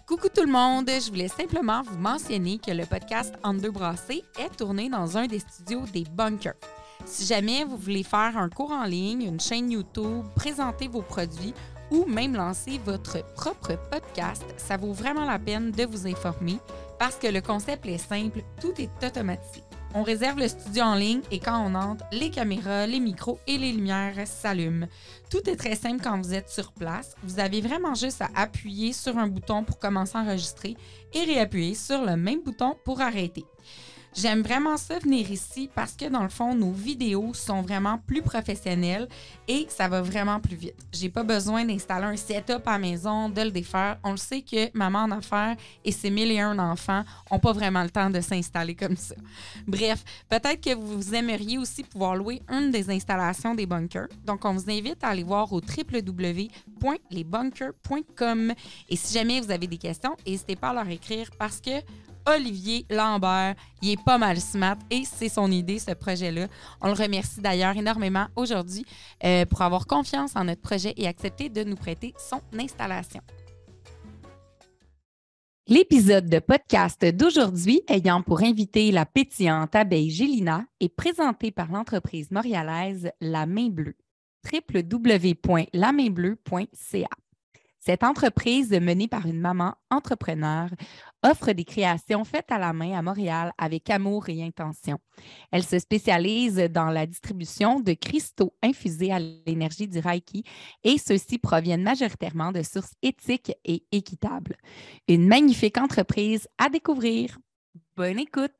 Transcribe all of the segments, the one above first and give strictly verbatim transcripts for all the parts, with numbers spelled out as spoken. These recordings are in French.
Coucou tout le monde, je voulais simplement vous mentionner que le podcast Entre deux brassées est tourné dans un des studios des Bunkers. Si jamais vous voulez faire un cours en ligne, une chaîne YouTube, présenter vos produits ou même lancer votre propre podcast, ça vaut vraiment la peine de vous informer parce que le concept est simple, tout est automatisé. On réserve le studio en ligne et quand on entre, les caméras, les micros et les lumières s'allument. Tout est très simple quand vous êtes sur place. Vous avez vraiment juste à appuyer sur un bouton pour commencer à enregistrer et réappuyer sur le même bouton pour arrêter. J'aime vraiment ça venir ici parce que dans le fond, nos vidéos sont vraiment plus professionnelles et ça va vraiment plus vite. J'ai pas besoin d'installer un setup à la maison, de le défaire. On le sait que maman en affaires et ses mille et un enfants n'ont pas vraiment le temps de s'installer comme ça. Bref, peut-être que vous aimeriez aussi pouvoir louer une des installations des bunkers. Donc, on vous invite à aller voir au w w w point les bunkers point com. Et si jamais vous avez des questions, n'hésitez pas à leur écrire parce que Olivier Lambert, il est pas mal smart et c'est son idée, ce projet-là. On le remercie d'ailleurs énormément aujourd'hui euh, pour avoir confiance en notre projet et accepter de nous prêter son installation. L'épisode de podcast d'aujourd'hui ayant pour invité la pétillante abeille Gélina est présenté par l'entreprise montréalaise La Main Bleue, w w w point la main bleue point c a. Cette entreprise, menée par une maman entrepreneur, offre des créations faites à la main à Montréal avec amour et intention. Elle se spécialise dans la distribution de cristaux infusés à l'énergie du Reiki et ceux-ci proviennent majoritairement de sources éthiques et équitables. Une magnifique entreprise à découvrir. Bonne écoute!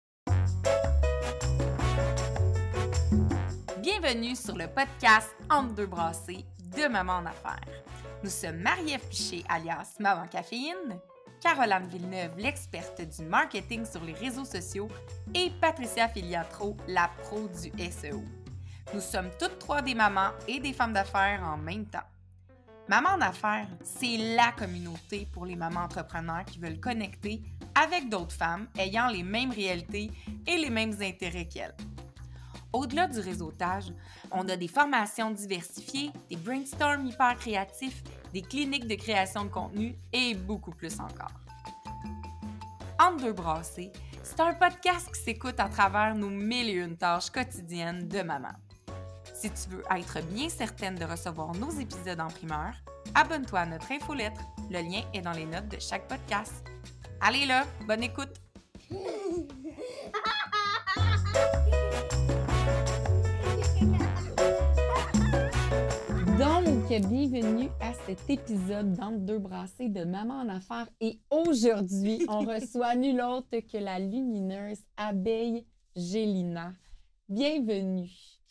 Bienvenue sur le podcast Entre deux brassées de Maman en affaires. Nous sommes Marie-Ève Piché, alias Maman Caféine, Caroline Villeneuve, l'experte du marketing sur les réseaux sociaux, et Patricia Filiatro, la pro du S E O. Nous sommes toutes trois des mamans et des femmes d'affaires en même temps. Maman en affaires, c'est la communauté pour les mamans entrepreneurs qui veulent connecter avec d'autres femmes ayant les mêmes réalités et les mêmes intérêts qu'elles. Au-delà du réseautage, on a des formations diversifiées, des brainstorms hyper créatifs, des cliniques de création de contenu et beaucoup plus encore. Entre deux brassées, c'est un podcast qui s'écoute à travers nos mille et une tâches quotidiennes de maman. Si tu veux être bien certaine de recevoir nos épisodes en primeur, abonne-toi à notre infolettre. Le lien est dans les notes de chaque podcast. Allez là, bonne écoute! Donc, bienvenue à cet épisode d'Entre deux brassées de Maman en affaires. Et aujourd'hui, on reçoit nul autre que la lumineuse abeille Gélina. Bienvenue.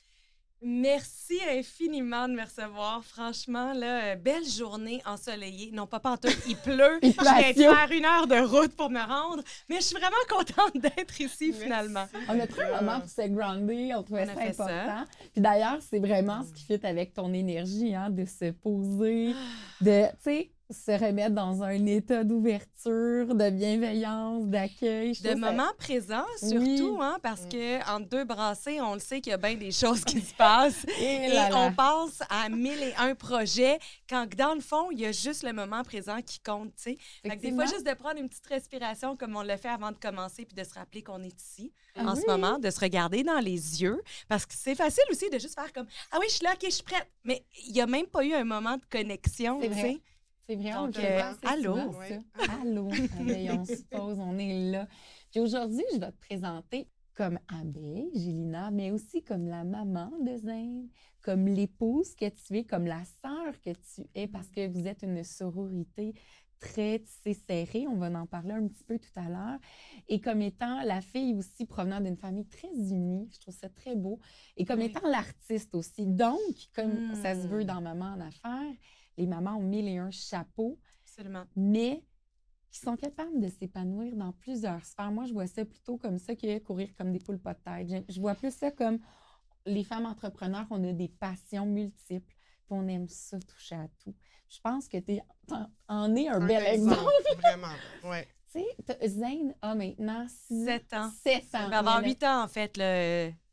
Merci infiniment de me recevoir. Franchement, là, belle journée ensoleillée. Non, pas pantoute, il pleut. Il Je viens de faire une heure de route pour me rendre. Mais je suis vraiment contente d'être ici, Merci. Finalement. On a pris un moment pour se grounder. On trouvait on ça important. Ça. Puis d'ailleurs, c'est vraiment ce qui fit avec ton énergie, hein, de se poser, de, tu sais, se remettre dans un état d'ouverture, de bienveillance, d'accueil. De moment ça... présent, surtout, oui. hein, parce mm. que entre deux brassées, on le sait qu'il y a bien des choses qui se passent. et et là là. On passe à mille et un projets, quand dans le fond, il y a juste le moment présent qui compte, tu sais. Fait que des fois, juste de prendre une petite respiration comme on le fait avant de commencer, puis de se rappeler qu'on est ici, ah en oui. ce moment, de se regarder dans les yeux, parce que c'est facile aussi de juste faire comme « Ah oui, je suis là, OK, je suis prête ». Mais il n'y a même pas eu un moment de connexion, tu sais. C'est vrai, on Donc, le euh, allô? Ouais. Allô, abeille, on se pose, on est là. Puis aujourd'hui, je vais te présenter comme abeille, Gélina, mais aussi comme la maman de Zane, comme l'épouse que tu es, comme la sœur que tu es, parce que vous êtes une sororité très serrée. On va en parler un petit peu tout à l'heure. Et comme étant la fille aussi provenant d'une famille très unie, je trouve ça très beau. Et comme oui. étant l'artiste aussi. Donc, comme mmh. ça se veut dans Maman en affaires, les mamans ont mille et un chapeaux, Absolument. mais qui sont capables de s'épanouir dans plusieurs sphères. Moi, je vois ça plutôt comme ça que courir comme des poules pas de tête. Je, je vois plus ça comme les femmes entrepreneurs, on a des passions multiples, puis on aime ça, toucher à tout. Je pense que tu en es un, un bel exemple. exemple. Vraiment, oui. Tu sais, Zane a maintenant sept ans. sept ans. Ça va avoir huit ans, en fait, le...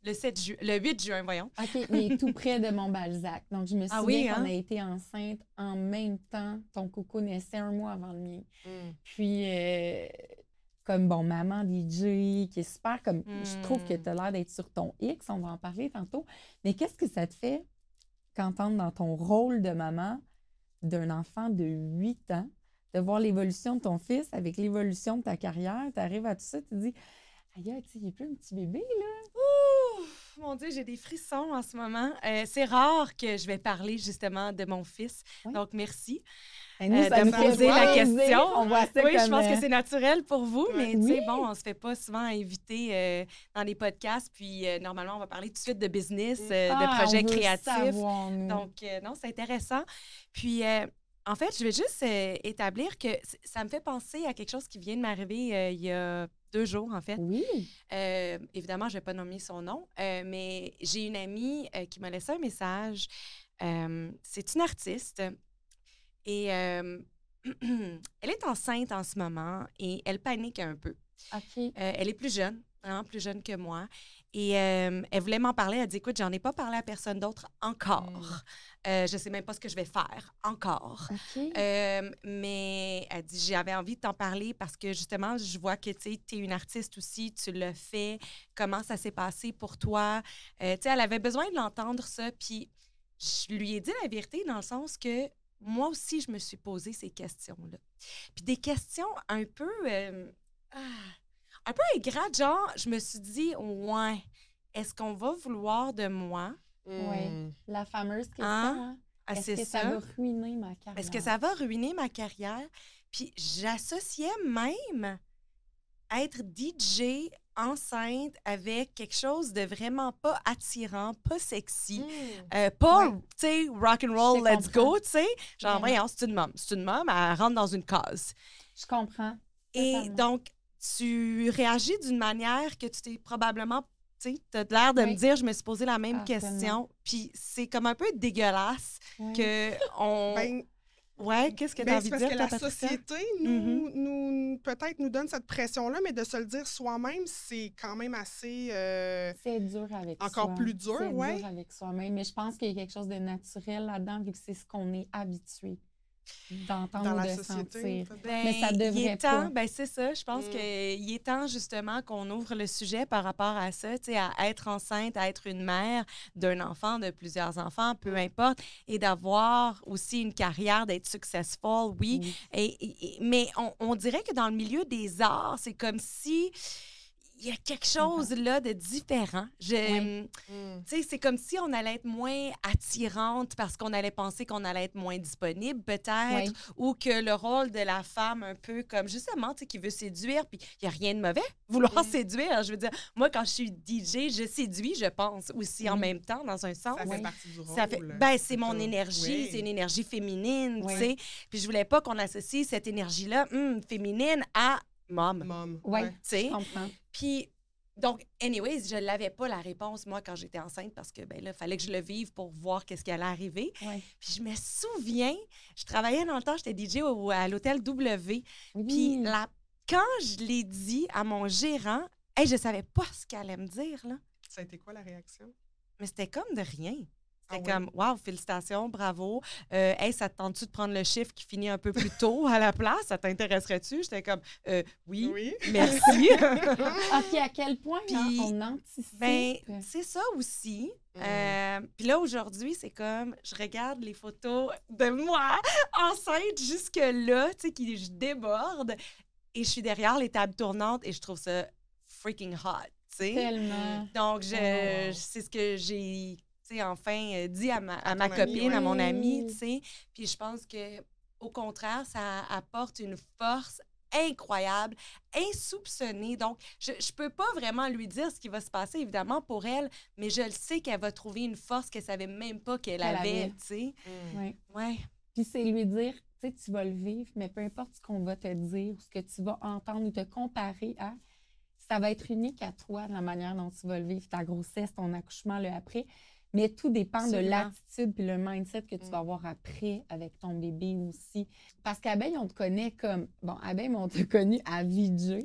Le, sept ju- le huit juin, voyons. OK, mais tout près de Mont-Balzac. Donc, je me souviens Ah oui, qu'on hein? a été enceinte en même temps. Ton coco naissait un mois avant le mien. Mm. Puis, euh, comme, bon, maman D J, qui est super, comme, Mm. je trouve que tu as l'air d'être sur ton X, on va en parler tantôt. Mais qu'est-ce que ça te fait quand t'entres dans ton rôle de maman d'un enfant de huit ans, de voir l'évolution de ton fils avec l'évolution de ta carrière, tu arrives à tout ça, tu te dis, aïe, tu sais, il est plus un petit bébé, là. Ouh! Mon Dieu, j'ai des frissons en ce moment. Euh, c'est rare que je vais parler justement de mon fils. Oui. Donc, merci. Et nous, Euh, ça de nous me fait poser la plaisir. question. On voit ça Oui, comme, je pense euh, que c'est naturel pour vous, mais tu sais, Oui. bon, on se fait pas souvent inviter euh, dans les podcasts. Puis, euh, normalement, on va parler tout de suite de business, euh, Ah, de projets on veut créatifs. savoir, nous. Donc, euh, non, c'est intéressant. Puis, euh, en fait, je vais juste euh, établir que c- ça me fait penser à quelque chose qui vient de m'arriver euh, il y a deux jours, en fait. Oui. Euh, évidemment, je ne vais pas nommer son nom, euh, mais j'ai une amie euh, qui m'a laissé un message. Euh, c'est une artiste et euh, elle est enceinte en ce moment et elle panique un peu. OK. Euh, elle est plus jeune, vraiment plus jeune que moi. Et euh, elle voulait m'en parler. Elle dit, écoute, j'en ai pas parlé à personne d'autre encore. Mm. Euh, je sais même pas ce que je vais faire encore. OK. Euh, mais elle dit, j'avais envie de t'en parler parce que justement, je vois que tu es une artiste aussi, tu le fais. Comment ça s'est passé pour toi? Euh, tu sais, elle avait besoin de l'entendre, ça. Puis je lui ai dit la vérité dans le sens que moi aussi, je me suis posé ces questions-là. Puis des questions un peu... euh, ah, un peu ingrates, genre, je me suis dit, ouais, est-ce qu'on va vouloir de moi? Oui. La fameuse question, Hein? hein? Ah, Est-ce c'est que ça. ça. va ruiner ma carrière? Est-ce que ça va ruiner ma carrière? Puis j'associais même être D J enceinte avec quelque chose de vraiment pas attirant, pas sexy, euh, pas, Ouais. tu sais, rock and roll, Je te let's comprends. go, tu sais. Genre, Vraiment. voyons, c'est une môme. C'est une môme, elle rentre dans une case. Je comprends. Et Totalement. donc, tu réagis d'une manière que tu t'es probablement, tu sais, tu as l'air de Oui. me dire, je me suis posé la même Ah, question. Puis c'est comme un peu dégueulasse Oui. que on... Ben, ouais, qu'est-ce que tu as ben, envie c'est de parce dire, que toi, la Patricia? société, nous, nous peut-être nous donne cette pression-là, mais de se le dire soi-même, c'est quand même assez... euh, C'est dur avec Encore soi. plus dur, C'est ouais. dur avec soi-même. Mais je pense qu'il y a quelque chose de naturel là-dedans, vu que c'est ce qu'on est habitué d'entendre dans ou la de société. sentir. peut-être. Ben, Mais ça il devrait est temps, pas. ben c'est ça, je pense Mm. qu'il est temps justement qu'on ouvre le sujet par rapport à ça, tu sais, à être enceinte, à être une mère d'un enfant, de plusieurs enfants, peu Mm. importe, et d'avoir aussi une carrière, d'être successful, oui. Oui. Et, et- et- mais on, on dirait que dans le milieu des arts, c'est comme si il y a quelque chose là de différent. Je, Oui. Mm. Tu sais, c'est comme si on allait être moins attirante parce qu'on allait penser qu'on allait être moins disponible, peut-être, Oui. ou que le rôle de la femme, un peu comme justement, tu sais, qui veut séduire, puis il n'y a rien de mauvais, vouloir Mm. séduire. Je veux dire, moi, quand je suis D J, je séduis, je pense, aussi en Oui. même temps, dans un sens. Ça fait Oui. partie du rôle. Ça fait, ben, c'est c'est mon ça. énergie, Oui. c'est une énergie féminine, Oui. tu sais. Puis je voulais pas qu'on associe cette énergie-là, hum, féminine, à mom, tu Mom. Oui, ouais. sais. je comprends. Puis, donc, anyways, je n'avais pas la réponse, moi, quand j'étais enceinte, parce que, ben là, il fallait que je le vive pour voir qu'est-ce qui allait arriver. Oui. Puis je me souviens, je travaillais dans le temps, j'étais D J au- à l'hôtel W. Oui. Puis la, quand je l'ai dit à mon gérant, hey, je savais pas ce qu'elle allait me dire, là. Ça a été quoi la réaction? Mais c'était comme de rien. C'était Ah oui? comme, waouh, félicitations, bravo. Euh, hey, ça te tente-tu de prendre le chiffre qui finit un peu plus tôt à la place? Ça t'intéresserait-tu? J'étais comme, euh, oui, Oui. merci. Ah, puis à quel point Puis, hein, on anticipe. Ben, c'est ça aussi. Mm. Euh, Puis là, aujourd'hui, c'est comme, je regarde les photos de moi enceinte jusque-là, tu sais, qui je déborde, et je suis derrière les tables tournantes et je trouve ça freaking hot, tu sais. Tellement. Donc, je, Oh. c'est ce que j'ai, tu sais, enfin euh, dit à ma, à À ma ton amie, copine, à ouais. mon amie, Oui. tu sais. Puis je pense que au contraire, ça apporte une force incroyable, insoupçonnée. Donc, je ne peux pas vraiment lui dire ce qui va se passer, évidemment, pour elle, mais je le sais qu'elle va trouver une force qu'elle ne savait même pas qu'elle Qu'elle avait, avait. tu sais. Mm. Oui. Ouais. Puis c'est lui dire, tu sais, tu vas le vivre, mais peu importe ce qu'on va te dire ou ce que tu vas entendre ou te comparer à, ça va être unique à toi, la manière dont tu vas le vivre, ta grossesse, ton accouchement, le après. Mais tout dépend Absolument. de l'attitude puis le mindset que tu Mm. vas avoir après avec ton bébé aussi. Parce qu'Abeille, on te connaît comme... Bon, Abeille, mais on t'a connu à V J.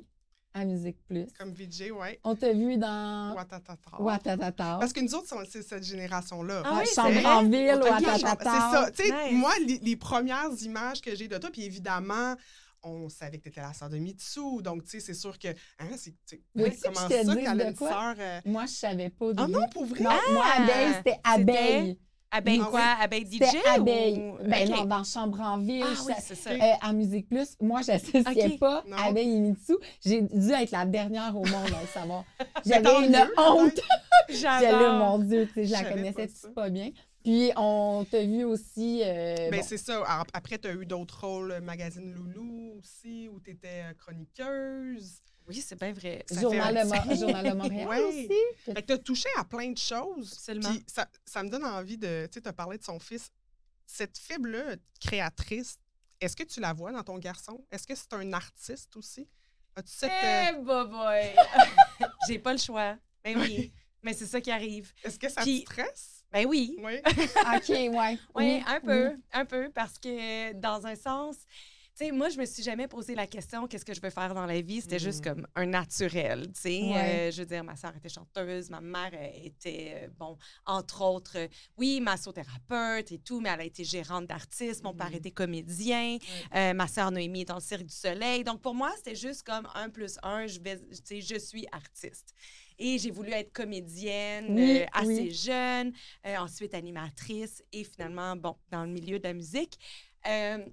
à Musique Plus. Comme V J, oui. On t'a vu dans Ouattatata. Ouattatata. Parce que nous autres, c'est cette génération-là. Ah oui, c'est Chambre vrai? en ville, Ok, Ouattatata. c'est ça. Tu sais, Nice. moi, les, les premières images que j'ai de toi, puis évidemment, on savait que tu étais la sœur de Mitsu. Donc, tu sais, c'est sûr que. Hein, c'est, tu Veux-tu que comment je te ça dise qu'elle a de une quoi? sœur. Euh... Moi, je savais pas au Ah début. non, pour vrai? Non, Ah! moi, Abeille, c'était Abeille. Abeille Ah quoi? oui. Abeille D J? C'était Abeille. Ou... Ben OK. non, dans Chambre en ville. Ah je oui, sa- c'est ça. euh, à Musique Plus, moi, j'associais Ok. pas Non. Abeille et Mitsu. J'ai dû être la dernière au monde à le savoir. Mais tant J'avais une mieux, honte. peut-être. J'étais là, mon J'adore. Dieu, tu sais, je la Je savais connaissais pas ça. pas bien. Puis, on t'a vu aussi... euh, Ben, bon, c'est ça. Alors, après, tu as eu d'autres rôles, euh, Magazine Loulou aussi, où tu étais chroniqueuse. Oui, c'est bien vrai. ça Journal, fait de un Mo- Journal de Montréal Ouais. aussi. que- Fait que tu as touché à plein de choses. Absolument. Puis ça, ça me donne envie de. Tu sais, tu as parlé de son fils. Cette fibre-là, créatrice, est-ce que tu la vois dans ton garçon? Est-ce que c'est un artiste aussi? As-tu cette. euh, Eh, boy! J'ai pas le choix. Ben oui. Mais c'est ça qui arrive. Est-ce que ça Puis- te stresse? Ben oui. Oui. OK, ouais. Oui, un peu, oui. un peu, parce que dans un sens, tu sais, moi, je me suis jamais posé la question qu'est-ce que je veux faire dans la vie. C'était juste Mm. comme un naturel, tu sais. Ouais. Euh, je veux dire, ma soeur était chanteuse, ma mère euh, était, euh, bon, entre autres, euh, oui, massothérapeute et tout, mais elle a été gérante d'artistes. Mon Mm. père était comédien. Euh, ma soeur Noémie est dans le Cirque du Soleil. Donc, pour moi, c'était juste comme un plus un, je, vais, tu sais, je suis artiste. Et j'ai voulu être comédienne Oui, euh, assez oui. jeune, euh, ensuite animatrice et finalement, bon, dans le milieu de la musique. Euh,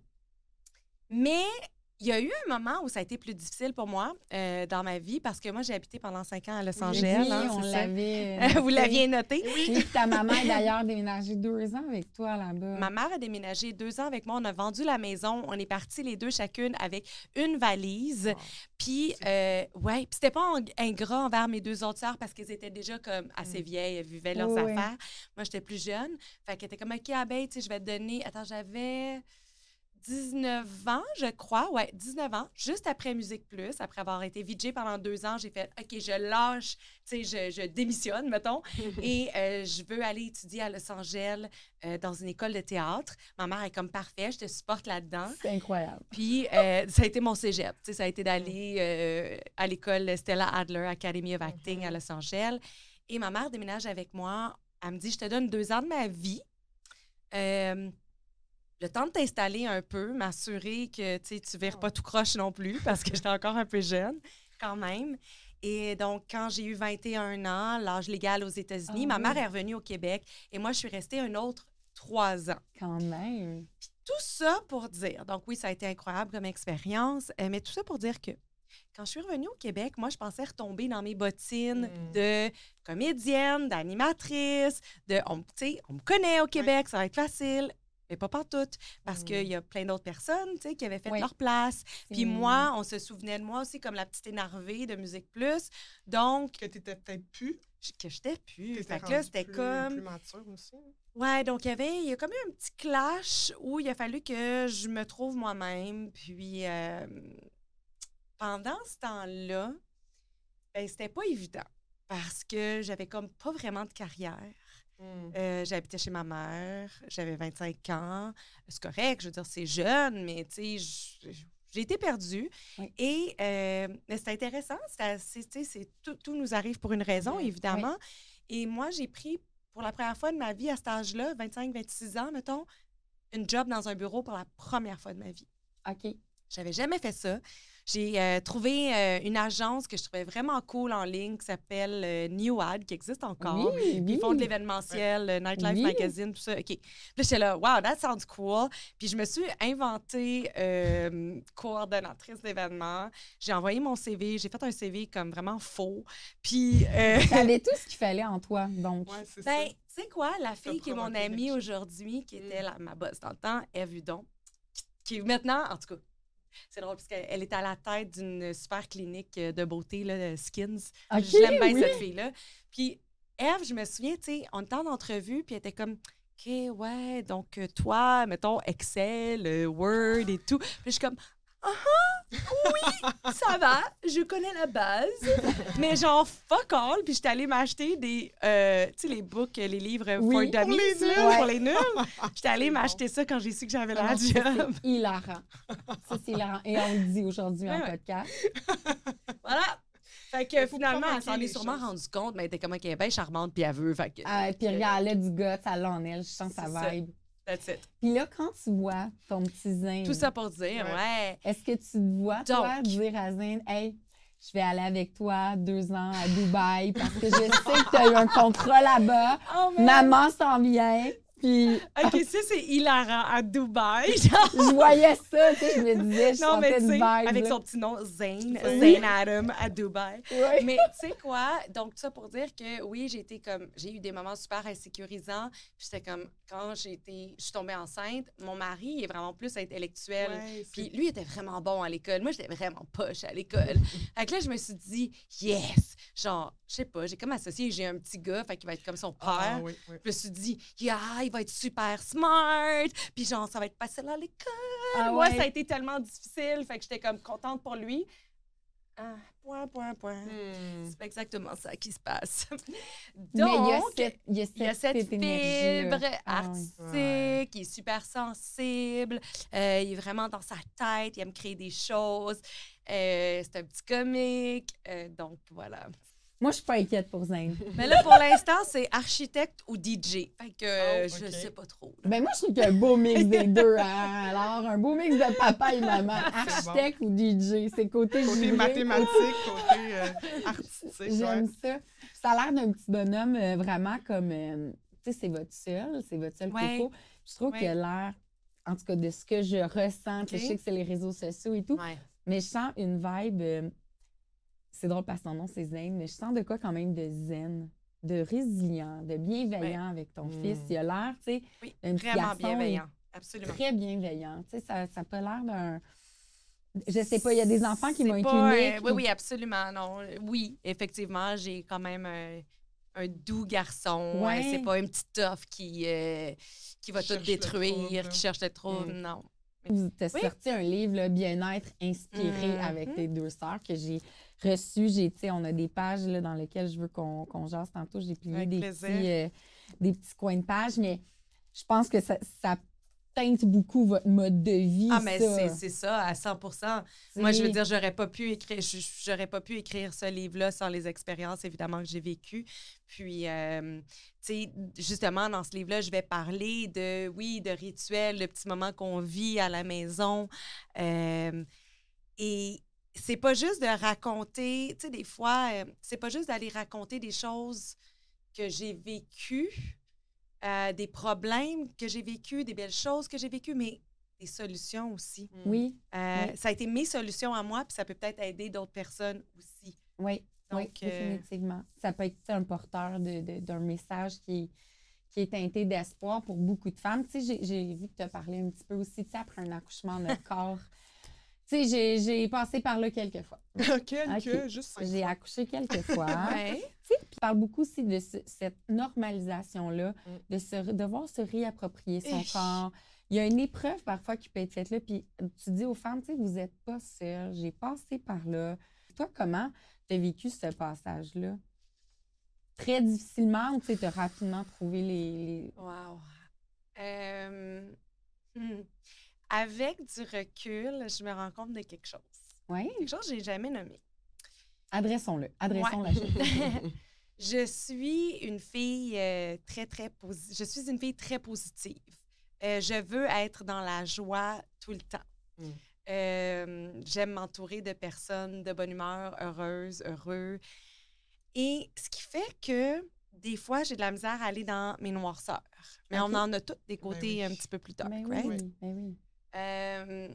mais il y a eu un moment où ça a été plus difficile pour moi euh, dans ma vie parce que moi, j'ai habité pendant cinq ans à Los Oui, Angeles. hein, on c'est ça. l'avait... Vous noté. l'aviez noté. Oui, puis ta maman a d'ailleurs déménagé deux ans avec toi là-bas. Ma mère a déménagé deux ans avec moi. On a vendu la maison. On est partis les deux chacune avec une valise. Wow. Puis, euh, ouais, puis c'était pas ing- ingrat envers mes deux autres sœurs parce qu'elles étaient déjà comme assez Mm. vieilles, elles vivaient leurs Oui, oui. affaires. Moi, j'étais plus jeune. Fait qu'elle était comme, OK, Abeille, tu sais, je vais te donner. Attends, j'avais dix-neuf ans, je crois. Ouais, dix-neuf ans. Juste après Musique Plus, après avoir été V J pendant deux ans, j'ai fait, OK, je lâche, tu sais, je, je démissionne, mettons. Et euh, je veux aller étudier à Los Angeles euh, dans une école de théâtre. Ma mère est comme parfait, je te supporte là-dedans. C'est incroyable. Puis, euh, ça a été mon cégep. Tu sais, ça a été d'aller euh, à l'école Stella Adler Academy of Acting à Los Angeles. Et ma mère déménage avec moi. Elle me dit, je te donne deux ans de ma vie. Euh, le temps de t'installer un peu, m'assurer que tu ne vires pas tout croche non plus, parce que j'étais encore un peu jeune, quand même. Et donc, quand j'ai eu vingt et un ans, l'âge légal aux États-Unis, Ah ma oui. mère est revenue au Québec et moi, je suis restée un autre trois ans. Quand même. Tout ça pour dire, donc oui, ça a été incroyable comme expérience, euh, mais tout ça pour dire que quand je suis revenue au Québec, moi, je pensais retomber dans mes bottines Mm. de comédienne, d'animatrice, de, on, tu sais, on me connaît au Québec, ça va être facile. Mais pas pantoute, parce Mm. qu'il y a plein d'autres personnes, tu sais, qui avaient fait Oui. leur place. Puis Mm. moi, on se souvenait de moi aussi comme la petite énervée de Musique Plus. Donc, Que tu étais peut-être plus. j- que j'étais plus. T'étais Fait que là, rendue c'était plus- comme... plus mature aussi. Ouais, donc il y avait, il y a comme eu un petit clash où il a fallu que je me trouve moi-même. Puis euh, pendant ce temps-là, ben, c'était pas évident parce que j'avais comme pas vraiment de carrière. Mm. Euh, j'habitais chez ma mère, j'avais vingt-cinq ans. C'est correct, je veux dire, c'est jeune, mais tu sais, j- j'ai été perdue. Oui. Et euh, mais c'était intéressant. C'était assez- tu sais, c'est- tout, tout nous arrive pour une raison, Mhm. évidemment. Et moi, j'ai pris, pour la première fois de ma vie, à cet âge-là, vingt-cinq, vingt-six ans, mettons, une job dans un bureau pour la première fois de ma vie. OK. J'avais jamais fait ça. J'ai euh, trouvé euh, une agence que je trouvais vraiment cool en ligne qui s'appelle euh, New Ad, qui existe encore. Oui, Puis oui. ils font de l'événementiel, euh, Nightlife Oui. Magazine, tout ça. OK. Puis là, j'étais là, wow, that sounds cool. Puis je me suis inventée euh, coordonnatrice d'événements. J'ai envoyé mon C V. J'ai fait un C V comme vraiment faux. Puis, euh, T'avais tout ce qu'il fallait en toi, donc. Ouais, c'est ben, ça. tu sais quoi, la fille qui est mon provoqué amie quelque chose. aujourd'hui, qui était Mm. la- ma boss dans le temps, Eve Hudon, qui est maintenant, en tout cas, c'est drôle, parce qu'elle elle est à la tête d'une super clinique euh, de beauté, là, de Skins. OK, Je l'aime bien, oui. cette fille-là. Puis, Eve, je me souviens, tu sais, on était en entrevue, puis elle était comme, OK, ouais, donc euh, toi, mettons, Excel, euh, Word et tout. Puis je suis comme, ah ah, oui, ça va, je connais la base. Mais genre, fuck all. Puis j'étais allée m'acheter des, euh, tu sais, les books, les livres Oui, for dummies, pour les là, nuls. pour les nuls. J'étais allée C'est bon. m'acheter ça quand j'ai su que j'avais Ah la non, ça, job. c'est hilarant. Ça, c'est hilarant. Et on le dit aujourd'hui en Ouais, ouais. podcast. Voilà! Fait que finalement, elle s'en est sûrement rendue compte, mais elle était comme qu'elle est bien charmante puis elle veut. Fait que, Ah, puis regarde, elle a du gars, ça l'a en elle, je sens sa vibe. That's it. Puis là, quand tu vois ton petit Zane... Tout ça pour dire, ouais. ouais. Est-ce que tu te vois, Donc, toi, dire à Zane, « Hey, je vais aller avec toi deux ans à Dubaï parce que je sais que tu as eu un contrat là-bas. Oh, Maman s'en vient. » Puis... OK, ça, c'est hilarant à Dubaï. Je voyais ça, tu sais, je me disais, je non, sentais mais une vibe. Avec là. son petit nom, Zane, Oui. Zane Adam à Dubaï. Oui. Mais tu sais quoi? Donc, tout ça pour dire que oui, j'ai été comme, j'ai eu des moments super insécurisants. Puis j'étais comme, quand j'ai été, je suis tombée enceinte, mon mari est vraiment plus intellectuel. Ouais, puis lui, il était vraiment bon à l'école. Moi, j'étais vraiment poche à l'école. Fait que là, je me suis dit, yes! Genre, je sais pas, j'ai comme associé, j'ai un petit gars, fait qu'il va être comme son père. Ah, oui, oui. Je me suis dit, yeah, il va être super smart, puis genre, ça va être facile à l'école. Ah Moi, ouais. ça a été tellement difficile, fait que j'étais comme contente pour lui. Ah, point, point, point. Hmm. C'est pas exactement ça qui se passe. Donc, Mais il y a cette, il y a cette, il y a cette cette énergie-là. fibre Ah oui. artistique, Ouais. il est super sensible, euh, il est vraiment dans sa tête, il aime créer des choses. Euh, c'est un petit comique, euh, donc voilà. Moi, je suis pas inquiète pour Zane. Mais là, pour l'instant, c'est architecte ou D J. Fait que euh, Oh, je ok. sais pas trop. là. Ben moi, je trouve qu'il y a un beau mix des deux. Hein? Alors, un beau mix de papa et maman. Architecte ou D J, c'est côté Côté givré, mathématique, côté euh, artistique. J'aime ouais. ça. Ça a l'air d'un petit bonhomme euh, vraiment comme... euh, tu sais, c'est votre seul, c'est votre seul Ouais. coco. Je trouve Ouais. qu'il a l'air, en tout cas, de ce que je ressens. Ok. Je sais que c'est les réseaux sociaux et tout, Ouais. mais je sens une vibe... euh, c'est drôle parce que son nom, c'est Zane, mais je sens de quoi quand même de zen, de résilient, de bienveillant avec ton Mm. fils. Il a l'air, tu sais, Oui, un petit vraiment garçon, bienveillant. Absolument. très bienveillant. Tu sais, ça n'a pas l'air d'un... Je sais pas, il y a des enfants qui C'est vont être pas, uniques. euh, oui, oui, absolument. Non. Oui, effectivement, j'ai quand même un, un doux garçon. Ouais. Euh, c'est pas un petit tough qui, euh, qui va Qui tout cherche le détruire, trouble. qui cherche le trouble. Mm. Non. Tu as Oui. sorti un livre, là, Bien-être inspiré Mhm. avec tes deux sœurs que j'ai reçu. J'ai, tu sais, on a des pages là, dans lesquelles je veux qu'on qu'on jase tantôt. J'ai plié Avec des plaisir. petits, euh, des petits coins de page, mais je pense que ça, ça teinte beaucoup votre mode de vie. Ah, mais ça. c'est c'est ça, à cent pour cent. Tu Moi, je veux sais. dire, j'aurais pas pu écrire, je- j'aurais pas pu écrire ce livre-là sans les expériences, évidemment, que j'ai vécues. Puis, euh, tu sais, justement, dans ce livre-là, je vais parler de, oui, de rituels, de petits moments qu'on vit à la maison. Euh, et c'est pas juste de raconter, tu sais, des fois, euh, c'est pas juste d'aller raconter des choses que j'ai vécues, euh, des problèmes que j'ai vécus, des belles choses que j'ai vécues, mais des solutions aussi. Oui, Euh, Oui. Ça a été mes solutions à moi, puis ça peut peut-être aider d'autres personnes aussi. oui, oui, Donc, euh, définitivement. Ça peut être un porteur de- de- d'un message qui est, qui est teinté d'espoir pour beaucoup de femmes. Tu sais, j'ai- j'ai vu que tu as parlé un petit peu aussi, tu sais, après un accouchement, notre corps. Tu sais, j'ai- j'ai passé par là quelques fois. Quelques, Ok. juste cinq J'ai fois. accouché quelques fois. Ouais. Tu sais, puis tu parles beaucoup aussi de ce- cette normalisation-là, Mm. de se, devoir se réapproprier son Ich. corps. Il y a une épreuve parfois qui peut être faite là, puis tu dis aux femmes, tu sais, vous n'êtes pas seules, j'ai passé par là. Toi, comment tu as vécu ce passage-là? Très difficilement ou tu as rapidement trouvé les... les- Wow. Euh, hmm. Avec du recul, je me rends compte de quelque chose. Oui, Quelque chose que j'ai jamais nommé. adressons-le, adressons Ouais. la chose. Je suis une fille euh, très, très positive. Je suis une fille très positive. Euh, je veux être dans la joie tout le temps. Mm. Euh, j'aime m'entourer de personnes de bonne humeur, heureuses, heureux. Et ce qui fait que des fois, j'ai de la misère à aller dans mes noirceurs. Mais Ok. on en a toutes des côtés oui. un petit peu plus dark, Ben oui, right? ben oui. Euh,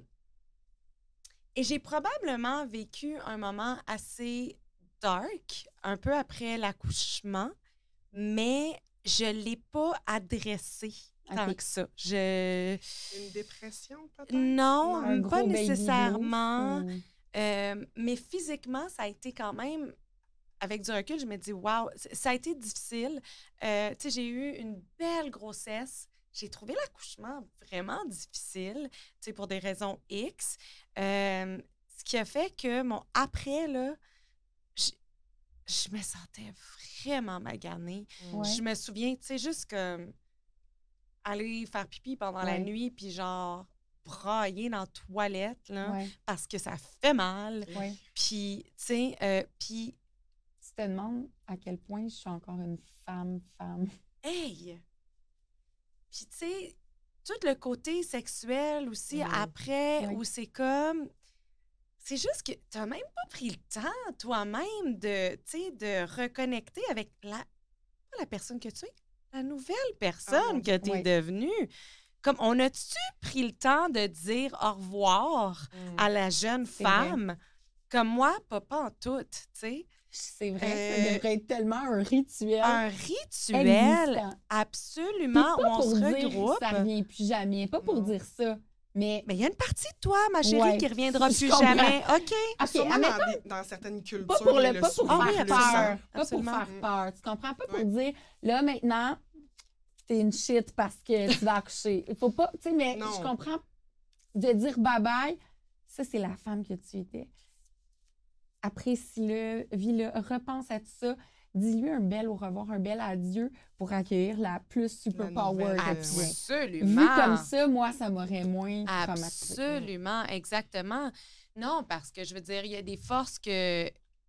et j'ai probablement vécu un moment assez dark, un peu après l'accouchement, mais je ne l'ai pas adressé tant Ok. que ça. Je... Une dépression, peut-être? Non, Un pas gros baby nécessairement. blues, ou- Euh, mais physiquement, ça a été quand même, avec du recul, je me dis, wow, c- ça a été difficile. Euh, tu sais, j'ai eu une belle grossesse. J'ai trouvé l'accouchement vraiment difficile, tu sais, pour des raisons X. Euh, ce qui a fait que mon après, là, je, je me sentais vraiment maganée. Ouais. Je me souviens, tu sais, juste comme aller faire pipi pendant la Ouais. nuit, puis genre brailler dans la toilette, là, Ouais. parce que ça fait mal. Ouais. Puis, tu sais, euh, puis, Tu te demandes à quel point je suis encore une femme, femme. hey! Puis, tu sais, tout le côté sexuel aussi, Mm. après, Oui. où c'est comme... C'est juste que tu n'as même pas pris le temps, toi-même, de, tu sais, de reconnecter avec la... Pas la personne que tu es, la nouvelle Ah, mon personne Dieu. que tu es Oui. devenue. Comme, on a-tu pris le temps de dire au revoir Mm. à la jeune C'est vrai. femme? Comme moi, pas, pas en tout, tu sais. C'est vrai, Euh, ça devrait être tellement un rituel. Un rituel, existant. absolument, Puis où pas on pour se dire regroupe. ça revient plus jamais. Pas pour Non. dire ça. Mais, Mais il y a une partie de toi, ma chérie, Ouais. qui reviendra Je plus comprends. jamais. OK. OK, Sûrement admettons, dans, des- dans certaines cultures. pas pour, mais le, pas pour Ah faire oui, peur. absolument. Pas pour Absolument. faire peur. Tu comprends? Pas pour Ouais. dire, là, maintenant, t'es une shit parce que tu vas accoucher. Il faut pas, tu sais, mais Non. je comprends de dire bye-bye. Ça, c'est la femme que tu étais. Apprécie-le, vis-le, repense à tout ça. Dis-lui un bel au revoir, un bel adieu pour accueillir la plus super La power nouvelle, que euh, tu ouais. es. Absolument. Vu comme ça, moi, ça m'aurait moins traumatisé. Absolument, exactement. Non, parce que je veux dire, il y a des forces que,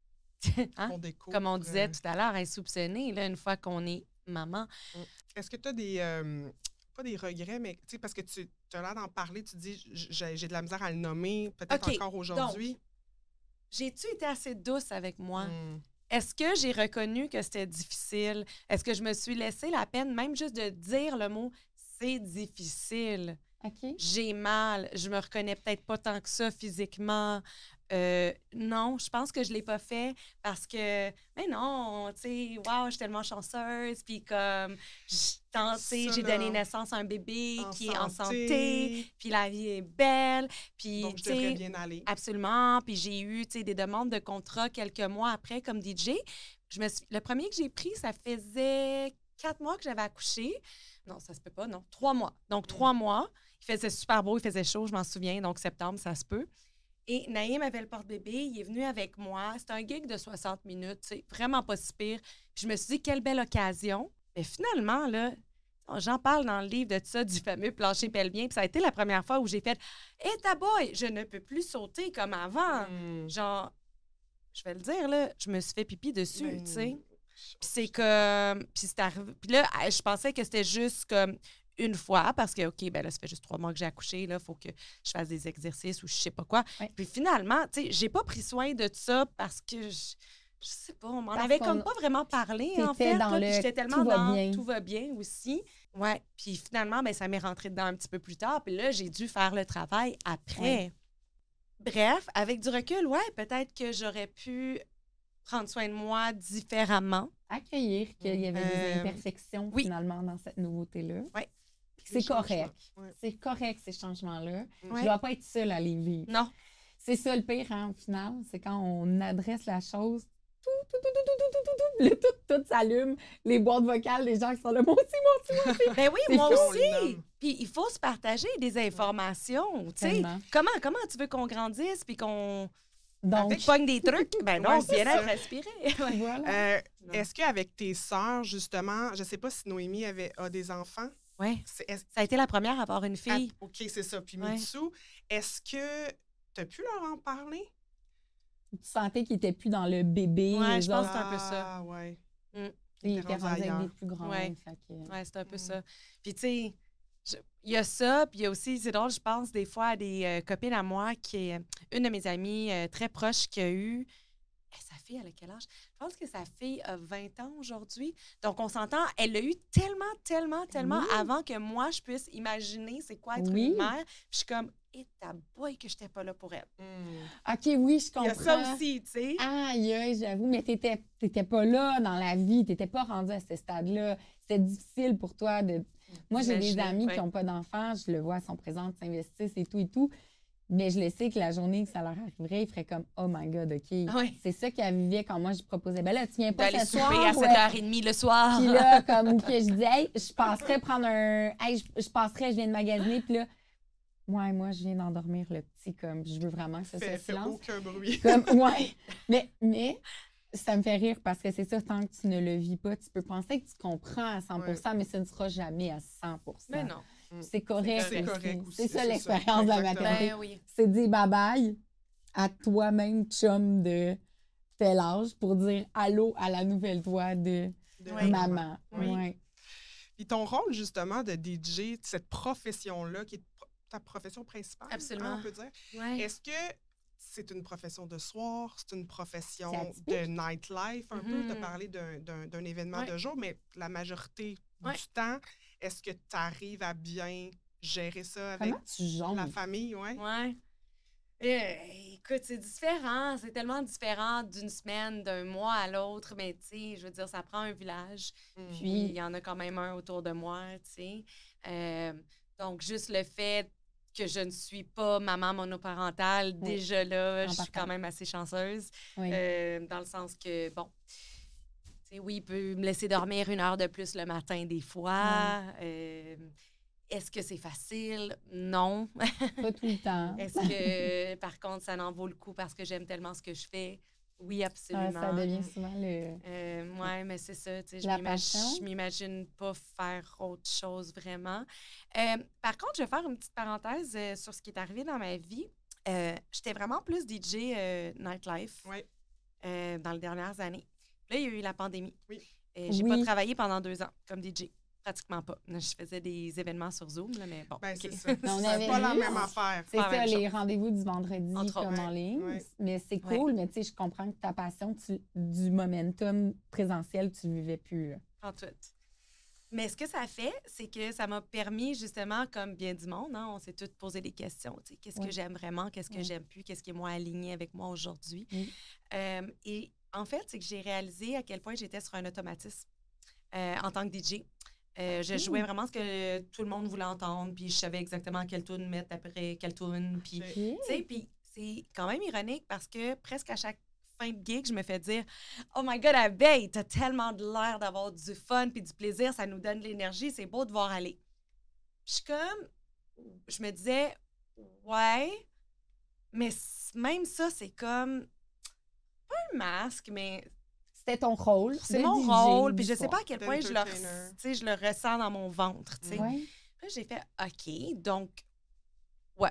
hein, qu'on découvre, comme on disait euh, tout à l'heure, insoupçonnées, là, une fois qu'on est maman. Est-ce que tu as des. euh, pas des regrets, mais tu sais, parce que tu as l'air d'en parler, tu dis j- j'ai j'ai de la misère à le nommer, peut-être OK, encore aujourd'hui. J'ai-tu été assez douce avec moi? Mm. Est-ce que j'ai reconnu que c'était difficile? Est-ce que je me suis laissé la peine, même juste de dire le mot « c'est difficile ». OK? J'ai mal, je me reconnais peut-être pas tant que ça physiquement. Euh, non, je pense que je l'ai pas fait parce que, mais non, tu sais, wow, je suis tellement chanceuse, puis comme, je- tant, tu sais, Ça, j'ai là, donné naissance à un bébé en qui est en santé. santé, puis la vie est belle, puis, Donc, je tu sais, devrais bien aller. absolument, puis j'ai eu, tu sais, des demandes de contrat quelques mois après comme D J. Je me suis, le premier que j'ai pris, ça faisait quatre mois que j'avais accouché. Non, ça se peut pas, non, trois mois. Donc, trois mois. Il faisait super beau, il faisait chaud, je m'en souviens. Donc, septembre, ça se peut. Et Naïm avait le porte-bébé, il est venu avec moi. C'était un gig de soixante minutes, tu sais, vraiment pas si pire. Puis je me suis dit, quelle belle occasion. Mais finalement, là, j'en parle dans le livre de ça, du fameux plancher pelvien. Puis ça a été la première fois où j'ai fait « Hé, ta boy, je ne peux plus sauter comme avant. Mm. Genre, je vais le dire, là, je me suis fait pipi dessus, Ben, tu sais. Puis c'est comme... Puis c'est arrivé... Puis là, je pensais que c'était juste comme une fois, parce que, OK, ben là, ça fait juste trois mois que j'ai accouché, là, il faut que je fasse des exercices ou je sais pas quoi. Ouais. Puis finalement, tu sais, j'ai pas pris soin de ça parce que, je, je sais pas, on m'en Parce avait qu'on- comme pas vraiment parlé, en T'étais fait. dans là, le puis j'étais tellement tout va dans bien. tout va bien aussi. Ouais, puis finalement, ben ça m'est rentré dedans un petit peu plus tard. Puis là, j'ai dû faire le travail après. Ouais. Bref, avec du recul, ouais, peut-être que j'aurais pu prendre soin de moi différemment. Accueillir qu'il y avait des Euh, imperfections oui. finalement dans cette nouveauté-là. Ouais. Puis c'est Les changements. correct. Ouais. C'est correct, ces changements-là. Ouais. Je dois pas être seule à les vivre. Non. C'est ça le pire, hein, au final. C'est quand on adresse la chose, tout, tout, tout, tout, tout, tout, tout, tout, le tout, tout s'allume. Les boîtes vocales des gens qui sont là, moi aussi, moi aussi, moi aussi. Ben oui, C'est moi fou. On le aussi. nomme. Puis il faut se partager des informations, tu sais. Tellement. Comment, comment tu veux qu'on grandisse puis qu'on Donc, pogne des trucs? Ben non, Ouais, c'est bien ça. être respiré. Ouais. voilà. Euh, Non. Est-ce qu'avec tes sœurs, justement, je sais pas si Noémie avait, a des enfants. Ouais. C'est- est-ce- Ça a été la première à avoir une fille. Ah, OK, c'est ça. Puis Ouais. Mitsu, est-ce que tu as pu leur en parler? Tu sentais qu'ils n'étaient plus dans le bébé. Ouais, les je pense autres, que c'est un peu ça. Ah, ouais. ils étaient étaient rendus rendus avec ailleurs. des plus grands. Ouais. fait que- Ouais, c'est un peu Mm. ça. Puis, tu sais, je- il y a ça, puis il y a aussi, c'est drôle, je pense des fois à des euh, copines à moi, qui est une de mes amies euh, très proche qui a eu. Eh, sa fille, elle a quel âge? Je pense que sa fille a vingt ans aujourd'hui. Donc, on s'entend, elle l'a eu tellement, tellement, tellement Oui. avant que moi, je puisse imaginer c'est quoi être Oui. une mère. Puis je suis comme, et ta boy que j'étais pas là pour elle. Hmm. OK, oui, je Il y comprends. a ça aussi, tu sais. Aïe, aïe, j'avoue, mais t'étais, t'étais pas là dans la vie, t'étais pas rendu à ce stade-là. C'était difficile pour toi de... Moi, j'ai des Imaginer, amis ouais. qui n'ont pas d'enfants, je le vois, elles sont présentes, s'investissent et tout et tout, mais je le sais que la journée que ça leur arriverait, ils feraient comme « Oh my God, OK. Ouais. C'est ça qu'elle vivait quand moi, je proposais « Ben là, tu viens pas D'aller ce souper soir? à Ouais. sept heures trente le soir. Puis là, comme ou que je disais, hey, je passerais prendre un. Hey, je, je passerais, je viens de magasiner. Puis là, ouais, moi, je viens d'endormir le petit, comme je veux vraiment que ça Fais, soit fais silence. aucun bruit. Comme, ouais. Mais, mais ça me fait rire parce que c'est ça, tant que tu ne le vis pas, tu peux penser que tu comprends à cent pour cent, mais ce ne sera jamais à cent pour cent. Mais non. Mm. C'est correct. C'est correct aussi. C'est ça c'est l'expérience ça. de la Exactement. maternité. Ben oui. C'est dire bye-bye à toi-même, chum de tel âge, pour dire allô à la nouvelle toi de, De Oui. maman. Oui. Ouais. Puis ton rôle, justement, de D J, cette profession-là, qui est pro- ta profession principale, Absolument. hein, on peut dire, Ouais. est-ce que c'est une profession de soir, c'est une profession C'est atypique. de nightlife, un peu, Mhm. tu as parlé d'un, d'un, d'un événement Ouais. de jour, mais la majorité Ouais. du temps, est-ce que tu arrives à bien gérer ça avec Comment tu jongles? la famille? Ouais. Ouais. Euh, écoute, c'est différent. C'est tellement différent d'une semaine, d'un mois à l'autre. Mais, tu sais, je veux dire, ça prend un village. Mm. Puis, il y en a quand même un autour de moi, tu sais. Euh, donc, juste le fait que je ne suis pas maman monoparentale, Oui. déjà là, En je suis partant. quand même assez chanceuse. Oui. Euh, dans le sens que, bon, tu sais, oui, il peut me laisser dormir une heure de plus le matin des fois. Euh, est-ce que c'est facile? Non. Pas tout le temps. Est-ce que, par contre, ça n'en vaut le coup parce que j'aime tellement ce que je fais? Oui, Ah, absolument. ça devient souvent le... Euh, ouais, mais c'est ça. tu sais, Je La m'imagine- passion? je m'imagine pas faire autre chose vraiment. Euh, par contre, je vais faire une petite parenthèse euh, sur ce qui est arrivé dans ma vie. Euh, J'étais vraiment plus D J euh, nightlife Ouais. euh, dans les dernières années. Là, il y a eu la pandémie. Oui. Et j'ai Oui. pas travaillé pendant deux ans comme D J. Pratiquement pas. Je faisais des événements sur Zoom, là, mais bon. Ben, OK. c'est ça. on C'est avait pas la vu, même on- affaire. C'est Pas la ça, même les rendez-vous du vendredi Entre comme autres. en ligne. Ouais. Mais c'est Ouais. cool, mais tu sais, je comprends que ta passion tu- du momentum présentiel, tu ne vivais plus. là. En tout. Mais ce que ça fait, c'est que ça m'a permis, justement, comme bien du monde, hein, on s'est tous posé des questions. tu sais, Qu'est-ce Ouais. que j'aime vraiment? Qu'est-ce que Ouais. j'aime plus? Qu'est-ce qui est moins aligné avec moi aujourd'hui? Oui. Euh, et en fait, c'est que j'ai réalisé à quel point j'étais sur un automatisme euh, en tant que D J. Euh, je Ok. jouais vraiment ce que tout le monde voulait entendre, puis je savais exactement quelle tune mettre après quelle tune. Puis, Ok. tu sais, puis c'est quand même ironique parce que presque à chaque fin de gig, je me fais dire « Oh my God, Abeille, t'as tellement de l'air d'avoir du fun puis du plaisir, ça nous donne de l'énergie, c'est beau de voir aller. » Je suis comme... Je me disais « Ouais, mais c- même ça, c'est comme... Pas un masque, mais C'était ton rôle. c'est de mon D J rôle. Puis du je sais pas à quel point je le, res- D'entertainer. tu sais, je le ressens dans mon ventre, tu sais. soir. Ouais. Puis là, j'ai fait OK, donc, what?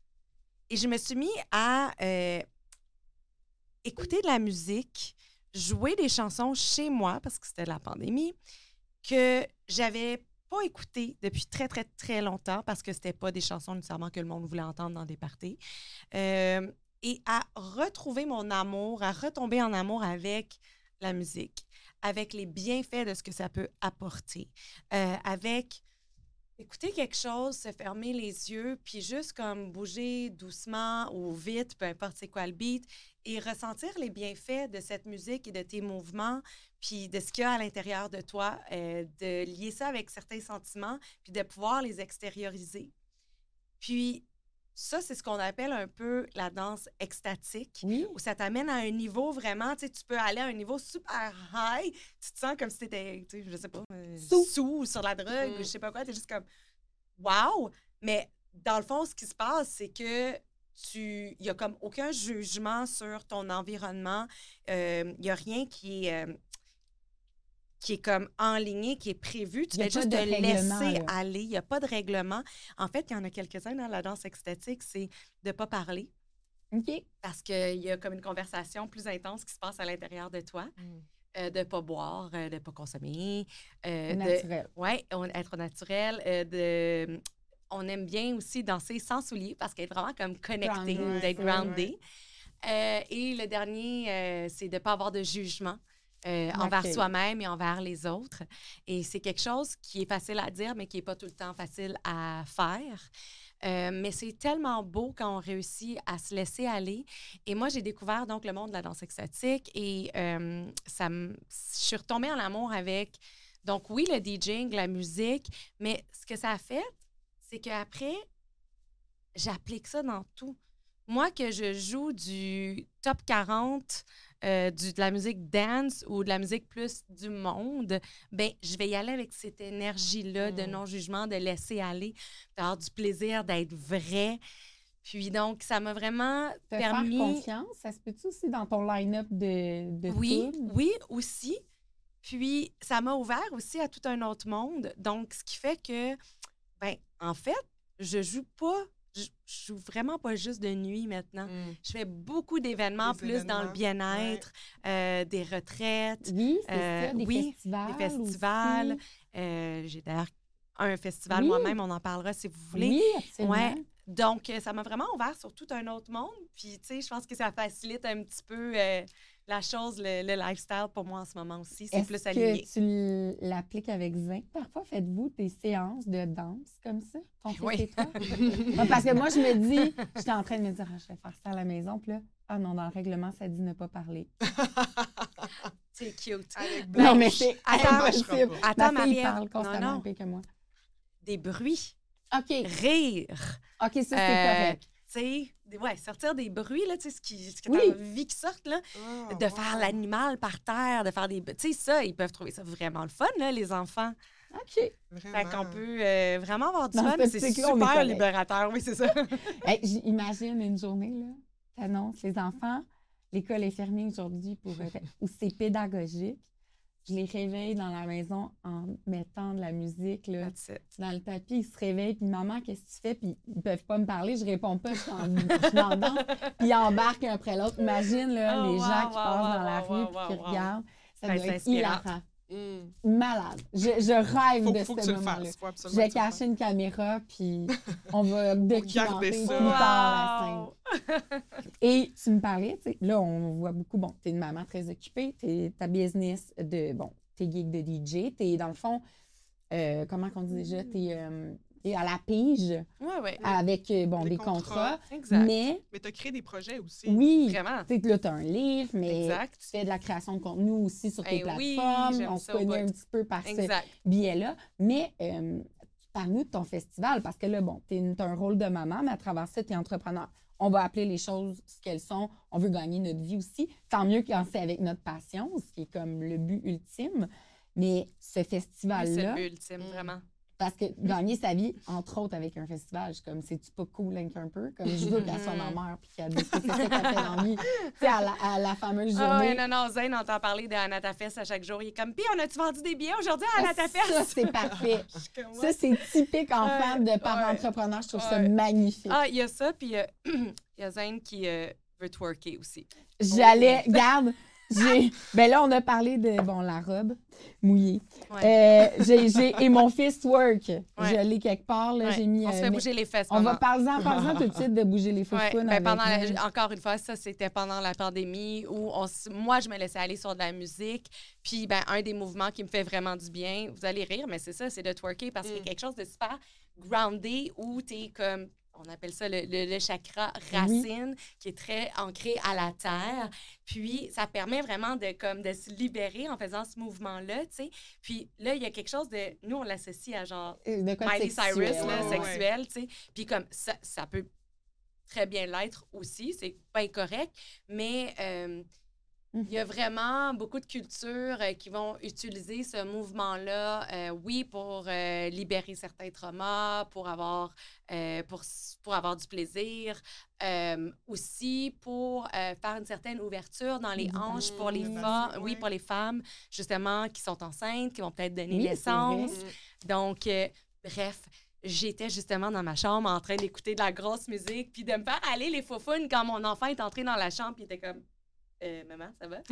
Et je me suis mis à euh, écouter de la musique, jouer des chansons chez moi, parce que c'était la pandémie, que j'avais pas écouté depuis très, très, très longtemps, parce que c'était pas des chansons nécessairement que le monde voulait entendre dans des parties. Euh, et à retrouver mon amour, à retomber en amour avec la musique, avec les bienfaits de ce que ça peut apporter, euh, avec écouter quelque chose, se fermer les yeux, puis juste comme bouger doucement ou vite, peu importe c'est quoi le beat, et ressentir les bienfaits de cette musique et de tes mouvements, puis de ce qu'il y a à l'intérieur de toi, euh, de lier ça avec certains sentiments, puis de pouvoir les extérioriser. Puis ça, c'est ce qu'on appelle un peu la danse extatique, Oui. où ça t'amène à un niveau vraiment, tu sais, tu peux aller à un niveau super high, tu te sens comme si t'étais, tu sais, je sais pas, euh, Sous. sous sur la drogue, Mm. ou je sais pas quoi, t'es juste comme, wow! Mais dans le fond, ce qui se passe, c'est que tu, il y a comme aucun jugement sur ton environnement, euh, il y a rien qui est... euh, qui est comme enligné, qui est prévu. Tu Il y a fais pas juste de te règlement, laisser là. aller. Il n'y a pas de règlement. En fait, il y en a quelques-uns dans la danse extatique, c'est de ne pas parler OK. parce qu'il y a comme une conversation plus intense qui se passe à l'intérieur de toi, euh, de ne pas boire, euh, de ne pas consommer. euh, de, Naturel. oui, être naturel. euh, de, on aime bien aussi danser sans souliers parce qu'être vraiment comme connecté, Grounded, d'être ouais, groundé. Euh, et le dernier, euh, c'est de ne pas avoir de jugement. Euh, envers L'accueil. soi-même et envers les autres. Et c'est quelque chose qui est facile à dire, mais qui n'est pas tout le temps facile à faire. Euh, mais c'est tellement beau quand on réussit à se laisser aller. Et moi, j'ai découvert donc le monde de la danse extatique et euh, ça me- je suis retombée en amour avec, donc oui, le DJing, la musique, mais ce que ça a fait, c'est qu'après, j'applique ça dans tout. Moi, que je joue du top quarante, euh, du, de la musique dance ou de la musique plus du monde, ben je vais y aller avec cette énergie-là de Mm. non-jugement, de laisser aller, d'avoir du plaisir, d'être vrai. Puis donc, ça m'a vraiment Te permis... faire confiance, ça se peut-tu aussi dans ton line-up de, de Oui, tunes? oui, aussi. Puis, ça m'a ouvert aussi à tout un autre monde. Donc, ce qui fait que Ben, en fait, je joue pas, je, je joue vraiment pas juste de nuit maintenant. Mm. Je fais beaucoup d'événements, Des plus événements, dans le bien-être, ouais. euh, des retraites. Oui, c'est euh, ça, des oui, festivals. Des festivals. aussi. Euh, j'ai d'ailleurs un festival Oui. moi-même, on en parlera si vous voulez. Oui, absolument. Ouais. Donc, euh, ça m'a vraiment ouvert sur tout un autre monde. Puis, tu sais, je pense que ça facilite un petit peu euh, la chose, le, le lifestyle pour moi en ce moment aussi. C'est plus aligné. Est-ce que tu l'appliques avec Zin? Parfois, faites-vous des séances de danse comme ça? Ton fils Oui. et toi? Ah, parce que moi, je me dis, j'étais en train de me dire, ah, je vais faire ça à la maison. Puis là, ah non, dans le règlement, ça dit ne pas parler. C'est cute. Avec Non, Blanche. mais c'est Attends, impossible. Attends, Ma fille Marie-Ève. parle constamment Non, non. pire que moi. Des bruits. OK. Rire. OK, ça, c'est Euh, correct. Tu sais, des- ouais, sortir des bruits, là, tu sais, ce, qui, ce que Oui. t'as envie qu'ils sortent, là. Ah, De wow. faire l'animal par terre, de faire des... Tu sais, ça, ils peuvent trouver ça vraiment le fun, là, les enfants. OK. Vraiment. Fait qu'on peut euh, vraiment avoir du Dans fun. cette C'est optique-là, on est super correct. libérateur, oui, c'est ça. Hey, j'imagine une journée, là, t'annonces les enfants, l'école est fermée aujourd'hui pour euh, ou c'est pédagogique. Je les réveille dans la maison en mettant de la musique là, That's it. dans le tapis. Ils se réveillent, puis maman, qu'est-ce que tu fais? Puis ils peuvent pas me parler, je réponds pas, je suis en, je suis en danse. Puis ils embarquent un après l'autre. Imagine là, Oh, les wow, gens qui wow, passent wow, dans la wow, rue wow, puis qui wow, wow. regardent. Ça Ben, doit c'est être inspirant. hilarant. Mm. Malade. Je, je rêve Faut, de faut que ce tu le moment-là. fasses. Faut Je absolument vais que tu le cacher une caméra, puis on va garder documenter ça. plus tard la scène. Wow! Et tu me parlais, tu sais, là, on voit beaucoup, bon, tu es une maman très occupée, tu ta business de, bon, t'es geek de D J, tu es dans le fond, euh, comment qu'on dit déjà, tu es à la pige Oui, oui. avec, euh, bon, Des des contrats. contrats, Exact. mais, Mais tu as créé des projets aussi. oui, Vraiment. tu sais, là, tu as un livre, mais Exact. tu fais de la création de contenu aussi sur tes Eh oui, plateformes, j'aime on ça se au connaît bout. un petit peu par ce Exact. biais-là, mais euh, parle-nous de ton festival, parce que là, bon, tu as un rôle de maman, mais à travers ça, tu es entrepreneur. On va appeler les choses ce qu'elles sont. On veut gagner notre vie aussi. Tant mieux quand c'est avec notre passion, ce qui est comme le but ultime. Mais ce Oui, c'est festival-là, le but ultime, Mm. vraiment. parce que gagner sa vie, entre autres avec un festival, je suis comme, c'est-tu pas cool un peu? Comme je veux qu'elle soit ma mère puis qu'elle dise que c'est ça qu'elle fait dans la vie. Tu sais, à la, à la fameuse Ah journée. ouais, non, non, Zane entend parler d'Anatafest à chaque jour. Il est comme, puis on a-tu vendu des billets aujourd'hui à Ça, Anatafest? c'est parfait. Je suis comme, Ça, ouais. c'est typique enfant Ouais, de parents ouais. entrepreneurs. Je trouve ça Ouais. magnifique. Ah, il y a ça, puis euh, il y a Zane qui euh, veut twerker aussi. J'allais, regarde, j'ai. Ben là, on a parlé de, bon, la robe mouillée. Ouais. Euh, j'ai, j'ai- et mon fist work. Ouais. Je l'ai quelque part, là, Ouais. j'ai mis. On se euh, fait mais- bouger les fesses. On va maman. parler-en, parle-en tout de suite de bouger les Ouais, foufounes ben avec pendant la- elle. encore une fois, ça, c'était pendant la pandémie où on, s- moi, je me laissais aller sur de la musique. Puis, ben, un des mouvements qui me fait vraiment du bien, vous allez rire, mais c'est ça, c'est de twerker parce qu'il y a Mm. quelque chose de super groundé où tu es comme, on appelle ça le, le- le chakra racine, qui est très ancré à la terre. Puis, ça permet vraiment de, comme, de se libérer en faisant ce mouvement-là, tu sais. Puis là, il y a quelque chose de... Nous, on l'associe à genre Euh, de quoi de Miley sexuel. Cyrus, là, Ouais, ouais, ouais. sexuel, tu sais. Puis comme ça, ça peut très bien l'être aussi, c'est pas incorrect, mais euh, il y a vraiment beaucoup de cultures euh, qui vont utiliser ce mouvement-là, euh, oui, pour euh, libérer certains traumas, pour avoir, euh, pour, s- pour avoir du plaisir, euh, aussi pour euh, faire une certaine ouverture dans les Du hanches pour les bassin, femmes, oui, ouais. pour les femmes, justement, qui sont enceintes, qui vont peut-être donner Oui, c'est naissance. vrai. Donc, euh, bref, j'étais justement dans ma chambre en train d'écouter de la grosse musique, puis de me faire aller les faufounes quand mon enfant est entré dans la chambre, puis il était comme euh, maman, ça va?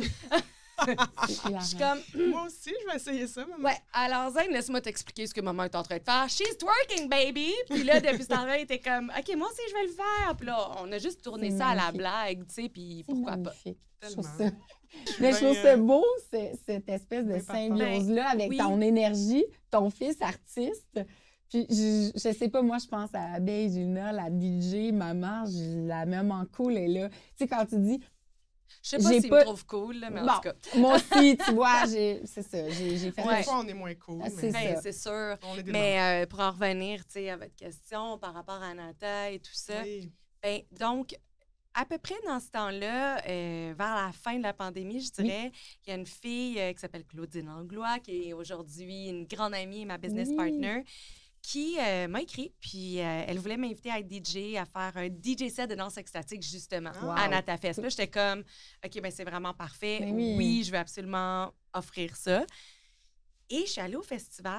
C'est Je suis hilarant. comme Moi aussi, je vais essayer ça, maman. ouais, alors Zane, laisse-moi t'expliquer ce que maman est en train de faire. She's twerking, baby! Puis là, depuis ce temps-là, il était comme OK, moi aussi, je vais le faire. Puis là, on a juste tourné C'est ça à la magnifique. blague, tu sais, puis C'est pourquoi pas. magnifique. Je trouve Tellement. ça. Mais je trouve Ben, ça euh, beau, c'est- cette espèce de oui, papa. symbiose-là avec oui. ton énergie, ton fils artiste. Puis, je, je sais pas, moi, je pense à Abeille, Gina, la D J, maman, je la même en cool, elle est là. Tu sais, quand tu dis, Je sais pas J'ai s'il pas- me trouve cool, là, mais en Bon. tout cas. moi aussi, tu vois, j'ai- c'est ça, j'ai j'ai fait Ouais. Des fois, on est moins cool. Ah, mais c'est Ben, ça. c'est sûr. On est des mamans. Mais euh, pour en revenir, tu sais, à votre question par rapport à Nata et tout ça, Oui. ben, donc, à peu près dans ce temps-là, euh, vers la fin de la pandémie, je dirais, il y a une fille euh, qui s'appelle Claudine Anglois, qui est aujourd'hui une grande amie et ma business Oui. partner, qui euh, m'a écrit, puis euh, elle voulait m'inviter à être D J, à faire un D J set de danse extatique, justement, Wow. à Natafest. Là, j'étais comme, OK, ben c'est vraiment parfait. Ben oui. oui, je vais absolument offrir ça. Et je suis allée au festival.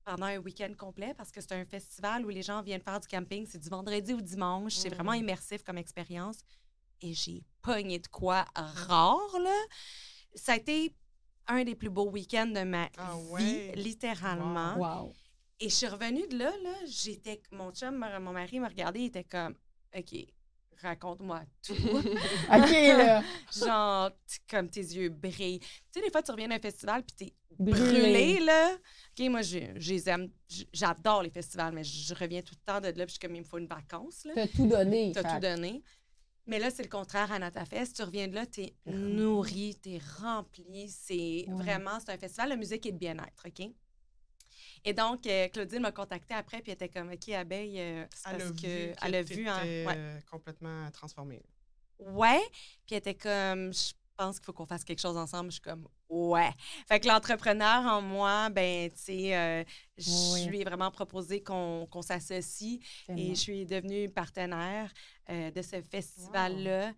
pendant un week-end complet parce que c'est un festival où les gens viennent faire du camping. C'est du vendredi au dimanche. C'est vraiment immersif comme expérience. Et j'ai pogné de quoi rare, là. Ça a été un des plus beaux week-ends de ma Ah vie, ouais? littéralement. Wow. Et je suis revenue de là, là, j'étais... Mon chum, mon mari m'a regardé, il était comme, OK, raconte-moi tout. OK, là. Genre, t- comme tes yeux brillent. Tu sais, des fois, tu reviens d'un festival puis t'es Brûlé. brûlé, là. OK, moi, je, je les aime. J- J'adore les festivals, mais je reviens tout le temps de là puis je suis comme, il me faut une vacance, là. T'as tout donné. T'as fait. tout donné. Mais là, c'est le contraire à NataFest. Tu reviens de là, t'es nourri, t'es rempli. C'est Ouais. vraiment, c'est un festival de musique et de bien-être, OK? Et donc, euh, Claudine m'a contactée après, puis elle était comme, OK, Abeille, euh, c'est Elle parce a vu que que elle a vu, hein, t'étais, ouais. euh, complètement transformée. Ouais, puis elle était comme, je pense qu'il faut qu'on fasse quelque chose ensemble. Je suis comme, ouais. Fait que l'entrepreneur en moi, ben, tu sais, euh, je Oui. lui ai vraiment proposé qu'on qu'on s'associe Tellement. et je suis devenue partenaire euh, de ce festival-là.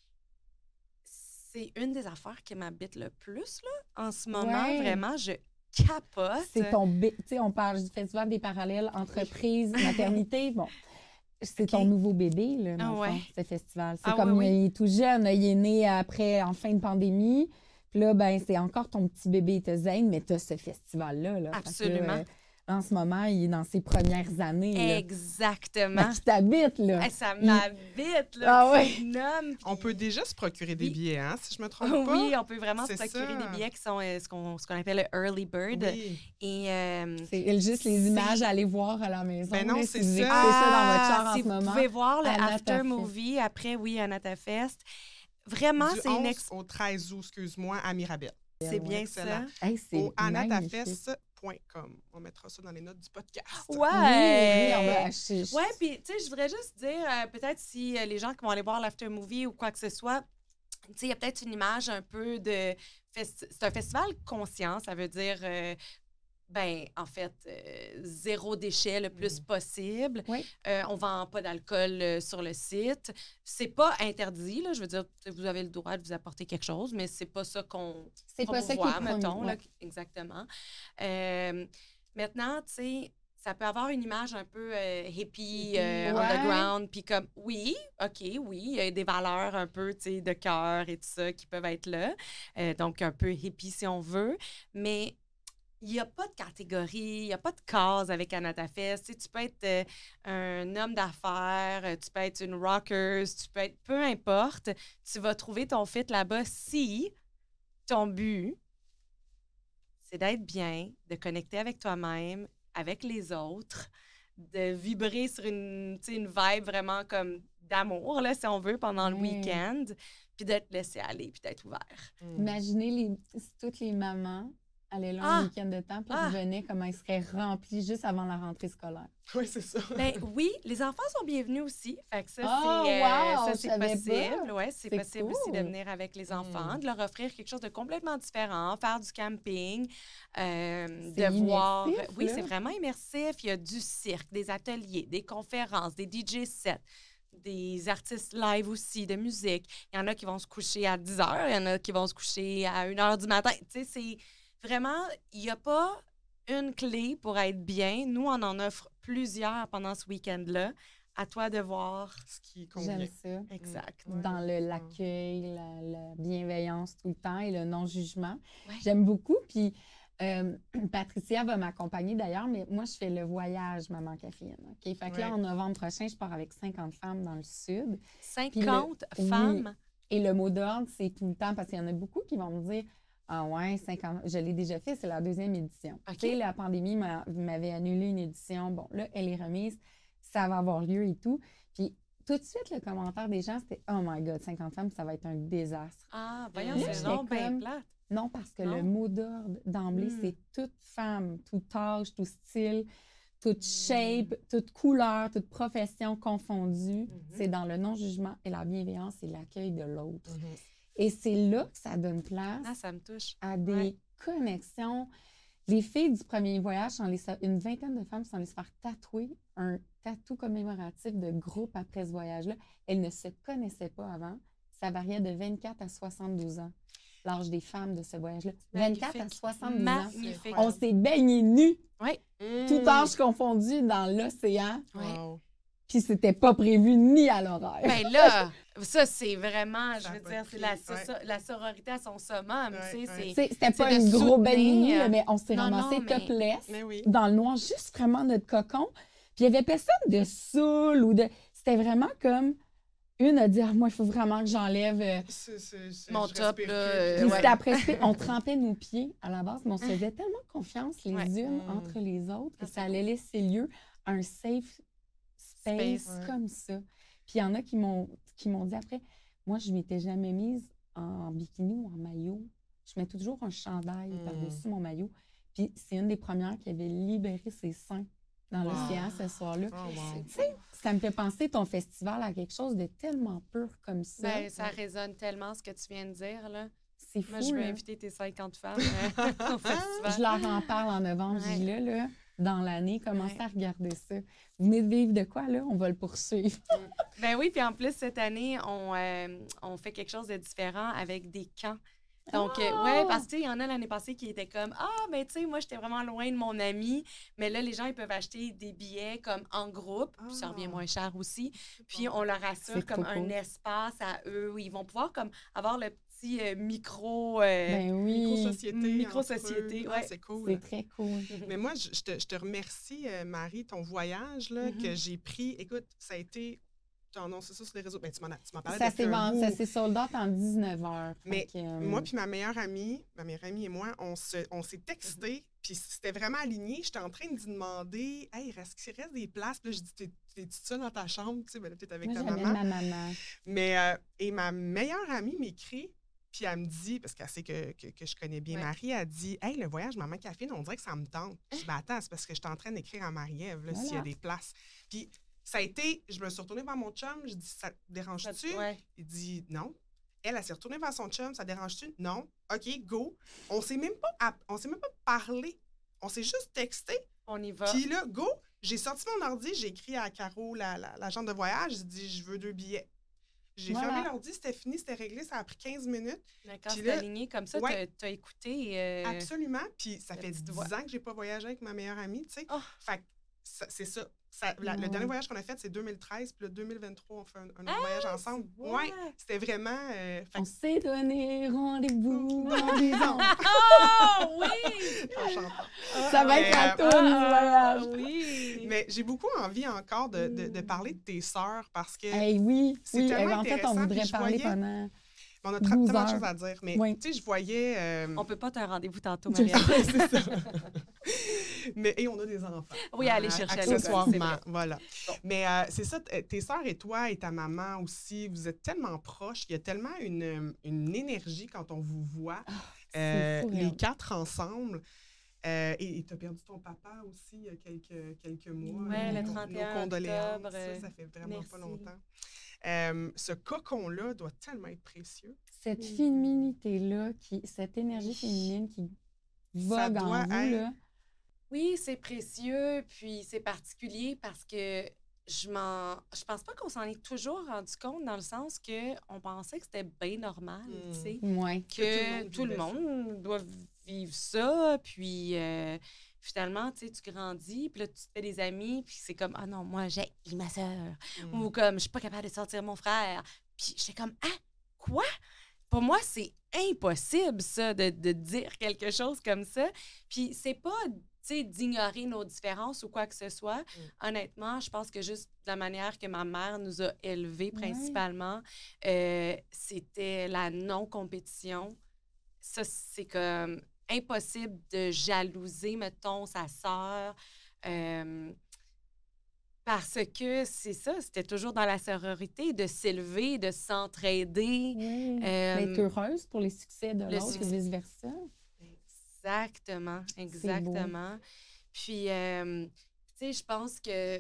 C'est une des affaires qui m'habite le plus, là, en ce moment. Ouais. Vraiment, je capote. C'est ton... bé- Tu sais, on parle du Festival des parallèles, entreprise, maternité. Bon, c'est ton OK. nouveau bébé, là, dans Ah le ouais. fond, ce festival. C'est Ah comme, oui, oui. il est tout jeune, il est né après, en fin de pandémie. Puis là, ben, c'est encore ton petit bébé, t'as Zane, mais t'as ce festival-là. Là. Fait que là, Absolument. euh, en ce moment, il est dans ses premières années. Là. Exactement. Fait qu'il t'habite, là. Hey, ça Il- m'habite, là. Ah ouais. tu nommes, On puis- peut déjà se procurer des Oui. billets, hein, si je me trompe Oh pas. oui, on peut vraiment se C'est procurer ça. des billets qui sont euh, ce qu'on ce qu'on appelle le early bird. Oui. Et euh, C'est juste les C'est- images à aller voir à la maison. Ben non, là, c'est si vous ça. écoutez ça dans votre char en si ce vous moment. pouvez voir le à after NataFest. movie après, oui, à NataFest. Vraiment, Du c'est une onze ex- au treize août, excuse-moi, à Mirabel. c'est bien excellent. ça. Hey, c'est Au magnifique. anatafest point com. On mettra ça dans les notes du podcast. Ouais. Oui, oui, on va acheter. Ouais, puis tu sais, je voudrais juste dire, euh, peut-être si euh, les gens qui vont aller voir l'after movie ou quoi que ce soit, tu sais, il y a peut-être une image un peu de. festi- C'est un festival conscient, ça veut dire. euh, ben, en fait, euh, zéro déchet le plus possible. Oui. Euh, on vend pas d'alcool euh, sur le site. C'est pas interdit, là. Je veux dire, vous avez le droit de vous apporter quelque chose, mais c'est pas ça qu'on C'est pas ça qui est promouvoit, promu, mettons. Là, ouais. exactement. Euh, maintenant, tu sais, ça peut avoir une image un peu euh, hippie, euh, Ouais. underground, puis comme, oui, OK, oui, il y a des valeurs un peu, tu sais, de cœur et tout ça qui peuvent être là. Euh, donc, un peu hippie si on veut. Mais il n'y a pas de catégorie, il n'y a pas de case avec AnataFest. Tu sais, tu peux être euh, un homme d'affaires, euh, tu peux être une rocker, tu peux être... Peu importe, tu vas trouver ton fit là-bas si ton but, c'est d'être bien, de connecter avec toi-même, avec les autres, de vibrer sur une, tu sais, une vibe vraiment comme d'amour, là, si on veut, pendant le Ouais. week-end, puis d'être laissé aller, puis d'être ouvert. Imaginez les, si toutes les mamans allaient là Ah! un week-end de temps puis Ah! revenaient, comment ils seraient remplis juste avant la rentrée scolaire. Oui, c'est ça. Ben oui, les enfants sont bienvenus aussi. Fait que ça, Oh, c'est, euh, wow, ça, je c'est savais possible. pas. Ouais, c'est C'est possible aussi de cool. venir avec les enfants, Mm. de leur offrir quelque chose de complètement différent, faire du camping, euh, C'est de voir. immersif, Oui, là. c'est vraiment immersif. Il y a du cirque, des ateliers, des conférences, des D J sets, des artistes live aussi, de musique. Il y en a qui vont se coucher à dix heures, il y en a qui vont se coucher à une heure du matin. Tu sais, c'est vraiment, il n'y a pas une clé pour être bien. Nous, on en offre plusieurs pendant ce week-end-là. À toi de voir. Ce qui convient. J'aime ça. Exact. Ouais. Dans le- l'accueil, la, la bienveillance tout le temps et le non-jugement. Ouais. J'aime beaucoup. Puis euh, Patricia va m'accompagner d'ailleurs, mais moi, je fais le voyage Maman Caféine. OK? Fait que là, Ouais. en novembre prochain, je pars avec cinquante femmes dans le sud. cinquante oui. femmes. Et le mot d'ordre, c'est tout le temps, parce qu'il y en a beaucoup qui vont me dire ah ouais, cinquante, je l'ai déjà fait, c'est la deuxième édition. OK. Tu sais, la pandémie m'a- m'avait annulé une édition. Bon, là, elle est remise, ça va avoir lieu et tout. Puis tout de suite, le commentaire des gens, c'était oh my God, cinquante femmes, ça va être un désastre. Ah, voyons, Là, c'est j'étais donc bien comme- plate. Non, parce que Non? le mot d'ordre d'emblée, Mm. c'est toute femme, tout âge, tout style, toute shape, toute couleur, toute profession confondue. Mhm. C'est dans le non-jugement et la bienveillance et l'accueil de l'autre. Mhm. Et c'est là que ça donne place Ah, ça me touche. à des Ouais. connexions. Les filles du premier voyage, sont les- une vingtaine de femmes sont allées se faire tatouer un tatou commémoratif de groupe après ce voyage-là. Elles ne se connaissaient pas avant. Ça variait de vingt-quatre à soixante-douze ans, l'âge des femmes de ce voyage-là. vingt-quatre à Magnifique. soixante-douze ans. Magnifique. On s'est baignés nus. Oui. Mm. tout âge confondu dans l'océan. Wow. Puis c'était pas prévu ni à l'horaire. Ben là, ça, c'est vraiment, je Ça a veux pas dire, de c'est la, prix, ouais. so- la sororité à son summum, Ouais, tu sais, ouais. c'est... T'sais, c'était pas c'est de une gros belle soutenir. nuit, là, mais on s'est Non, ramassé non, mais- topless Mais oui. dans le noir, juste vraiment notre cocon. Puis il y avait personne de saoul ou de... C'était vraiment comme... Une a dit ah, « moi, il faut vraiment que j'enlève... euh, C'est- c'est- c'est- Mon je top, respire là, plus. euh, Puis ouais. c'était après, on trempait nos pieds à la base, mais on se faisait tellement confiance les Ouais. unes Mm. entre les autres que Ah, ça c'est allait laisser lieu à un safe space, Space. Ouais. comme ça. Puis il y en a qui m'ont qui m'ont dit après, moi, je m'étais jamais mise en bikini ou en maillot. Je mets toujours un chandail Mm. par-dessus mon maillot. Puis c'est une des premières qui avait libéré ses seins dans Wow. l'océan ce soir-là. Oh, wow. Tu sais, ça me fait penser ton festival à quelque chose de tellement pur comme ça. Ben, ça résonne tellement ce que tu viens de dire, là. C'est fou, Moi, je veux là. inviter tes cinquante femmes euh, au festival. Je leur en parle en novembre. Ouais. Je dis là, là, dans l'année, commencez Ouais. à regarder ça. Vous venez de vivre de quoi, là? On va le poursuivre. Ben oui, puis en plus, cette année, on, euh, on fait quelque chose de différent avec des camps. Donc, euh, Ah! ouais, parce que, tu sais, il y en a l'année passée qui étaient comme, ah, ben, tu sais, moi, j'étais vraiment loin de mon ami. Mais là, les gens, ils peuvent acheter des billets comme en groupe. Puis ça revient Ah. moins cher aussi. Puis on leur assure C'est comme trop un cool. espace à eux où ils vont pouvoir comme avoir le petit euh, micro. euh, Ben oui, Micro-société. Micro-société, entre eux. ouais. Ah, c'est cool. c'est très cool. Mais moi, je, je te, je te remercie, euh, Marie, ton voyage là, Mhm. que j'ai pris. Écoute, ça a été. Tu as annoncé ça sur les réseaux. Ben, tu m'en as- tu m'en parlais Ça depuis s'est un vendu- bout. ça s'est sold out en dix-neuf heures. Mais Fait que, euh, Moi puis ma meilleure amie, ma meilleure amie et moi, on se, on s'est Mhm. texté, puis c'était vraiment aligné. J'étais en train de lui demander, hey, est-ce qu'il reste des places? Puis là, je dis, t'es, t'es toute seule dans ta chambre, tu sais, ben là, t'es avec moi, ta j'avais maman. ma maman. Mais euh, et ma meilleure amie m'écrit, puis elle me dit, parce qu'elle sait que, que, que je connais bien Ouais. Marie, elle dit, hey, le voyage Maman Café, on dirait que ça me tente. Je dis, ben attends, c'est parce que je suis en train d'écrire à Marie-Ève, là, s'il y a Voilà. des places. Puis ça a été, je me suis retournée vers mon chum, je dis, ça te dérange-tu? Ouais. Il dit non. Elle, elle s'est retournée vers son chum, ça dérange-tu? Non. OK, go. On s'est même pas, app- on s'est même pas parlé. On s'est juste texté. On y va. Puis là, go, j'ai sorti mon ordi, j'ai écrit à Caro, la, la, l'agente de voyage, j'ai dit, je veux deux billets. J'ai Voilà. fermé l'ordi, c'était fini, c'était réglé, ça a pris quinze minutes. D'accord, Puis c'est là- aligné comme ça, Ouais. t'as, t'as écouté. euh, Absolument. Puis ça la fait petite dix voix. ans que j'ai pas voyagé avec ma meilleure amie, tu sais. Oh. Fait que ça- c'est ça. Ça- la- Le Ouais. dernier voyage qu'on a fait, c'est deux mille treize, puis le deux mille vingt-trois, on fait un, un autre voyage ensemble. ouais. Ouais, c'était vraiment. euh, fait On que- s'est donné rendez-vous en disant. Oh oui! en chantant. Ça va être la Euh, tour du voyage. Oui! Mais j'ai beaucoup envie encore de, de- de parler de tes sœurs parce que Hey, oui, C'est oui. tellement eh ben, en fait, on intéressant, voudrait puis je parler voyais- pendant. on a tra- douze tellement de heures. choses à dire. Mais Oui. tu sais, je voyais. euh, On peut pas te rendez-vous tantôt, Je Marianne. sais. c'est ça. Mais et on a des enfants. Oui, allez Euh, chercher à l'école, c'est accessoirement, vrai. voilà. Bon. Mais euh, c'est ça, t- tes sœurs et toi et ta maman aussi, vous êtes tellement proches. Il y a tellement une, une énergie quand on vous voit, euh, fou, les raide. quatre ensemble. Euh, et tu as perdu ton papa aussi il y a quelques, quelques mois. Ouais, le Nos- trente et un nos condoléances. octobre, Ça, ça fait vraiment merci. pas longtemps. Euh, ce cocon-là doit tellement être précieux. Cette féminité-là, qui, cette énergie féminine qui vogue en doit vous, être- là. Oui, c'est précieux, puis c'est particulier parce que je m'en je pense pas qu'on s'en est toujours rendu compte dans le sens que on pensait que c'était bien normal, Mm. tu sais, Ouais. que tout tout le le monde monde doit vivre ça, puis euh, finalement, tu sais, tu grandis, puis là, tu te fais des amis, puis c'est comme, ah non, moi, j'ai ma sœur, Mm. ou comme, je suis pas capable de sortir mon frère, puis j'étais comme, ah, quoi? Pour moi, c'est impossible, ça, de, de dire quelque chose comme ça. Puis c'est pas, tu sais, d'ignorer nos différences ou quoi que ce soit. Honnêtement, je pense que juste de la manière que ma mère nous a élevés, Ouais. principalement, euh, c'était la non-compétition. Ça, c'est comme impossible de jalouser, mettons, sa sœur. euh, parce que c'est ça, c'était toujours dans la sororité, de s'élever, de s'entraider. Oui. Euh, D'être heureuse pour les succès de le l'autre et succès. vice-versa. Exactement, exactement. Puis, euh, tu sais, je pense que,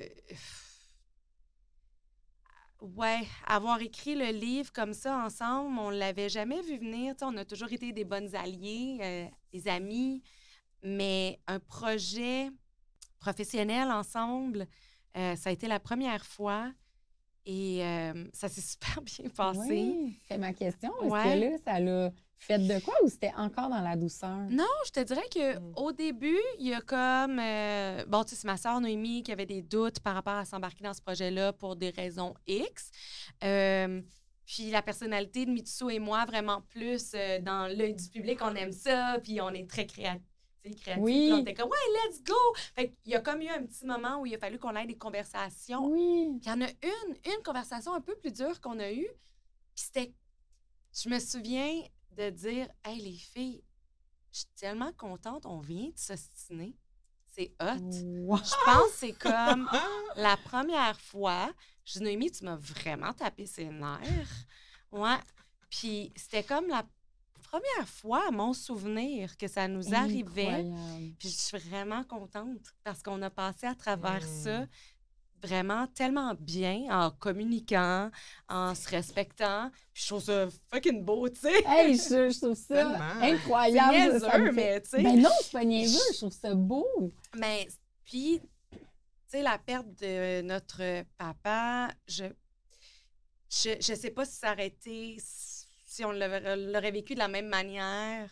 ouais, avoir écrit le livre comme ça ensemble, on l'avait jamais vu venir. Tu sais, on a toujours été des bonnes alliées, euh, des amis, mais un projet professionnel ensemble, euh, ça a été la première fois et euh, ça s'est super bien passé. Oui, c'est ma question. Est-ce Ouais. que là, ça l'a fait de quoi ou c'était encore dans la douceur? Non, je te dirais que Mm. au début, il y a comme... euh, bon, tu sais, c'est ma sœur Noémie qui avait des doutes par rapport à s'embarquer dans ce projet-là pour des raisons X. Euh, puis la personnalité de Mitsu et moi, vraiment plus euh, dans l'œil du public, on aime ça, puis on est très créatifs. Créatif, Oui. puis on était comme, ouais, let's go! Fait qu'il y a comme eu un petit moment où il a fallu qu'on ait des conversations. Oui. Puis il y en a une, une conversation un peu plus dure qu'on a eue. Puis c'était. Je me souviens de dire, hey, les filles, je suis tellement contente, on vient de s'ostiner. C'est hot. Wow. Je pense que c'est comme la première fois. Je dis, Noémie, tu m'as vraiment tapé ses nerfs. Ouais. Puis c'était comme la première fois, à mon souvenir, que ça nous arrivait. Incroyable. Puis je suis vraiment contente parce qu'on a passé à travers Mm. ça vraiment tellement bien en communiquant, en se respectant. Puis je trouve ça fucking beau, tu sais. Hey, je, je trouve ça Tellement. C'est incroyable. ça, ça me niaiseux, fait- mais tu sais. Ben non, c'est pas niaiseux, je trouve ça beau. Mais puis, tu sais, la perte de notre papa, je, je, je sais pas si ça aurait été, si on l'aurait l'aurait vécu de la même manière,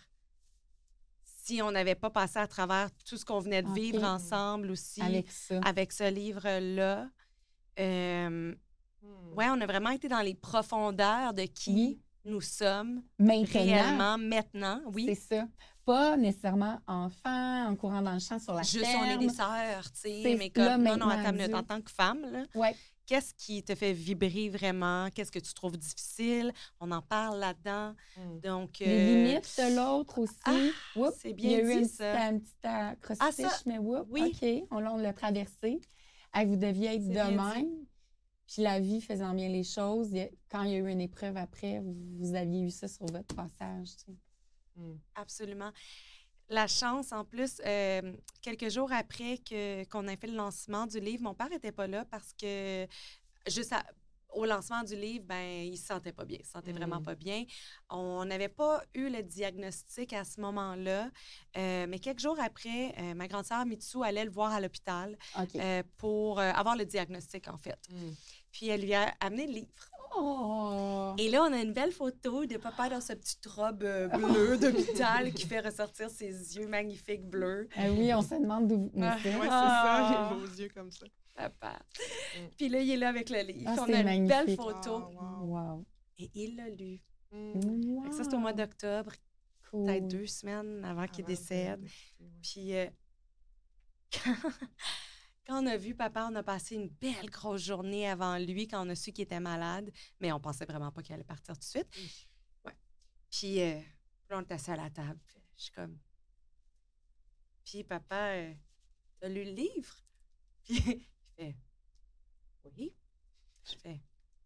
si on n'avait pas passé à travers tout ce qu'on venait de Ok. vivre ensemble aussi, Avec ça. avec ce livre-là. Euh, Mm. ouais, on a vraiment été dans les profondeurs de qui Oui. nous sommes Maintenant, réellement maintenant, oui. c'est ça. Pas nécessairement enfant, en courant dans le champ sur la Juste ferme. on est des sœurs, tu sais, C'est mais là, comme non, non, maintenant, attends une minute, en adulte. tant que femme, là, Ouais. qu'est-ce qui te fait vibrer vraiment? Qu'est-ce que tu trouves difficile? On en parle là-dedans. Mm. Donc, Les euh, limites de l'autre aussi. ah, Oups, c'est il y a bien eu dit, un petit, ça. un petit acrostiche, Ah, ça, mais oups, oui. OK, on, l'a- on l'a traversé. Hey, vous deviez être C'est de bien dit. même. Puis la vie faisant bien les choses, il y a- quand il y a eu une épreuve après, vous, vous aviez eu ça sur votre passage. Tu sais. Mm. absolument. La chance, en plus, euh, quelques jours après que, qu'on ait fait le lancement du livre, mon père n'était pas là parce que juste à- au lancement du livre, ben, il se sentait pas bien. Il se sentait Mm. vraiment pas bien. On n'avait pas eu le diagnostic à ce moment-là. Euh, mais quelques jours après, euh, ma grande sœur Mitsu allait le voir à l'hôpital OK. euh, pour euh, avoir le diagnostic, en fait. Mm. Puis elle lui a amené le livre. Oh! Et là, on a une belle photo de papa dans sa petite robe euh, bleue d'hôpital qui fait ressortir ses yeux magnifiques bleus. Ah oui, on se demande d'où vous Ah, venez Ouais, c'est Ah. ça, les beaux yeux comme ça. Papa. Mm. Puis là, il est là avec le livre. Ah, on c'est a une belle magnifique. photo. Ah, wow. Wow. Et il l'a lu. Mm. Wow. Fait que ça, c'était au mois d'octobre, Cool. peut-être deux semaines avant qu'il Avant décède. de- Puis euh, quand, quand on a vu papa, on a passé une belle grosse journée avant lui quand on a su qu'il était malade. Mais on pensait vraiment pas qu'il allait partir tout de suite. Ouais. Puis euh, là, on était assis à la table. Je suis comme... Puis papa, euh, t'as lu le livre? Puis il fait... Oui. Je fais...